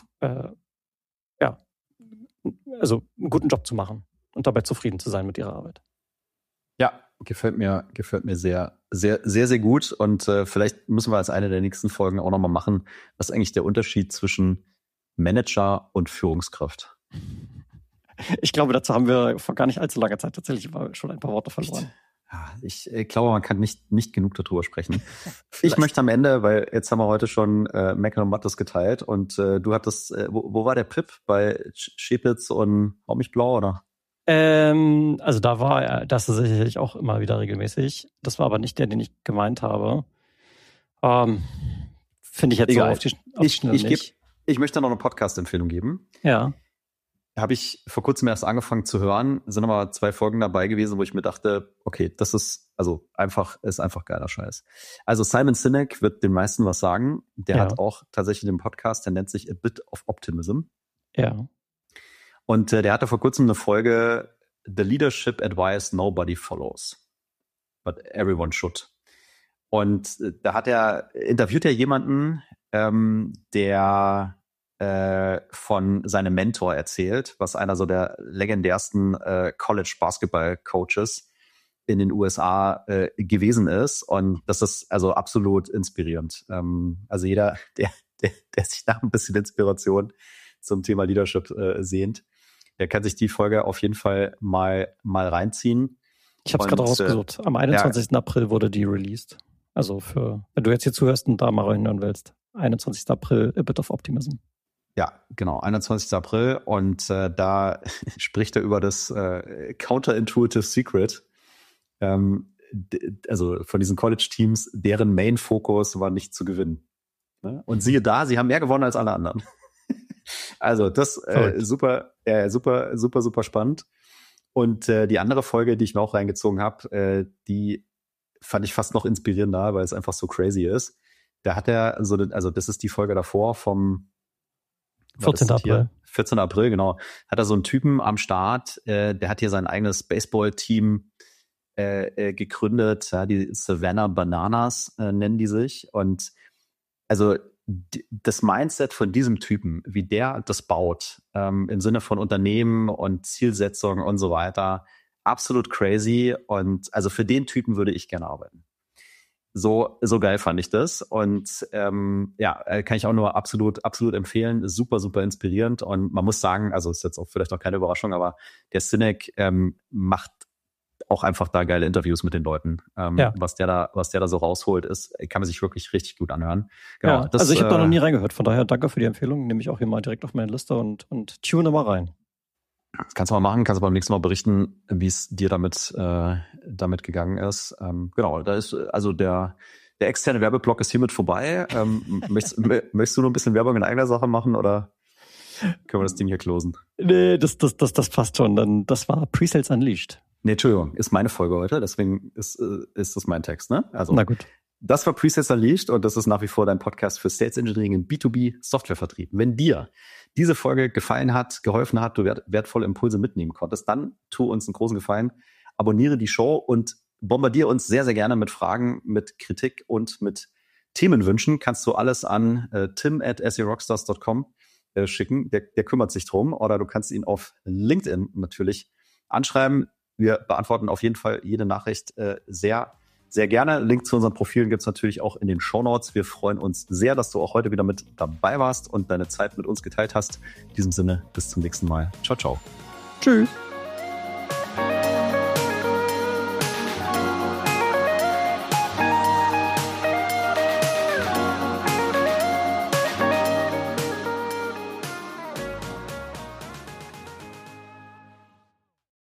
also einen guten Job zu machen und dabei zufrieden zu sein mit ihrer Arbeit. Ja, gefällt mir sehr, sehr, sehr, sehr gut. Und vielleicht müssen wir als eine der nächsten Folgen auch nochmal machen, was ist eigentlich der Unterschied zwischen Manager und Führungskraft? Ich glaube, dazu haben wir vor gar nicht allzu langer Zeit tatsächlich schon ein paar Worte verloren. Ich glaube, man kann nicht genug darüber sprechen. Ich möchte am Ende, weil jetzt haben wir heute schon Meckern und Mattes geteilt und du hattest, wo war der Pip? Bei Schepitz und Hau mich blau, oder? Also da war er, das ist sicherlich auch immer wieder regelmäßig. Das war aber nicht der, den ich gemeint habe. Finde ich jetzt egal. So auf die Schnelle nicht. Ich möchte noch eine Podcast-Empfehlung geben. Ja. Habe ich vor kurzem erst angefangen zu hören, sind aber 2 Folgen dabei gewesen, wo ich mir dachte, okay, das ist einfach geiler Scheiß. Also Simon Sinek wird den meisten was sagen. Der hat auch tatsächlich den Podcast, der nennt sich A Bit of Optimism. Ja. Und der hatte vor kurzem eine Folge The Leadership Advice Nobody Follows, but everyone should. Und da interviewt er jemanden, der von seinem Mentor erzählt, was einer so der legendärsten College-Basketball-Coaches in den USA gewesen ist. Und das ist also absolut inspirierend. Also jeder, der sich nach ein bisschen Inspiration zum Thema Leadership sehnt, der kann sich die Folge auf jeden Fall mal reinziehen. Ich habe es gerade rausgesucht. Am 21. April wurde die released. Also wenn du jetzt hier zuhörst und da mal reinhören willst. 21. April, A Bit of Optimism. Ja, genau, 21. April. Und da spricht er über das Counterintuitive Secret. Also von diesen College-Teams, deren Main-Fokus war nicht zu gewinnen. Ne? Und siehe da, sie haben mehr gewonnen als alle anderen. Also das super spannend. Und die andere Folge, die ich mir auch reingezogen habe, die fand ich fast noch inspirierender, weil es einfach so crazy ist. Da hat er also das ist die Folge davor vom 14. April. 14. April, genau. Hat er so einen Typen am Start, der hat hier sein eigenes Baseball-Team gegründet, ja, die Savannah Bananas nennen die sich. Und also das Mindset von diesem Typen, wie der das baut, im Sinne von Unternehmen und Zielsetzung und so weiter, absolut crazy. Und also für den Typen würde ich gerne arbeiten. So geil fand ich das. Und kann ich auch nur absolut empfehlen. Super, super inspirierend. Und man muss sagen, also ist jetzt auch vielleicht noch keine Überraschung, aber der Sinek macht auch einfach da geile Interviews mit den Leuten. Was der da so rausholt, kann man sich wirklich richtig gut anhören. Genau, ja, also ich habe da noch nie reingehört. Von daher danke für die Empfehlung. Nehme ich auch hier mal direkt auf meine Liste und tune mal rein. Das kannst du mal machen, kannst du beim nächsten Mal berichten, wie es dir damit gegangen ist. Genau, da ist also der externe Werbeblock ist hiermit vorbei. Möchtest du noch ein bisschen Werbung in eigener Sache machen oder können wir das Ding hier closen? Nee, das passt schon. Das war Pre-Sales Unleashed. Nee, Entschuldigung, ist meine Folge heute, deswegen ist das mein Text, ne? Also, na gut. Das war Pre-Sales Unleashed und das ist nach wie vor dein Podcast für Sales Engineering in B2B Softwarevertrieb. Wenn dir diese Folge gefallen hat, geholfen hat, du wertvolle Impulse mitnehmen konntest, dann tu uns einen großen Gefallen, abonniere die Show und bombardiere uns sehr, sehr gerne mit Fragen, mit Kritik und mit Themenwünschen. Kannst du alles an tim@serockstars.com schicken, der kümmert sich drum, oder du kannst ihn auf LinkedIn natürlich anschreiben. Wir beantworten auf jeden Fall jede Nachricht sehr, sehr gerne. Link zu unseren Profilen gibt's natürlich auch in den Shownotes. Wir freuen uns sehr, dass du auch heute wieder mit dabei warst und deine Zeit mit uns geteilt hast. In diesem Sinne, bis zum nächsten Mal. Ciao, ciao. Tschüss.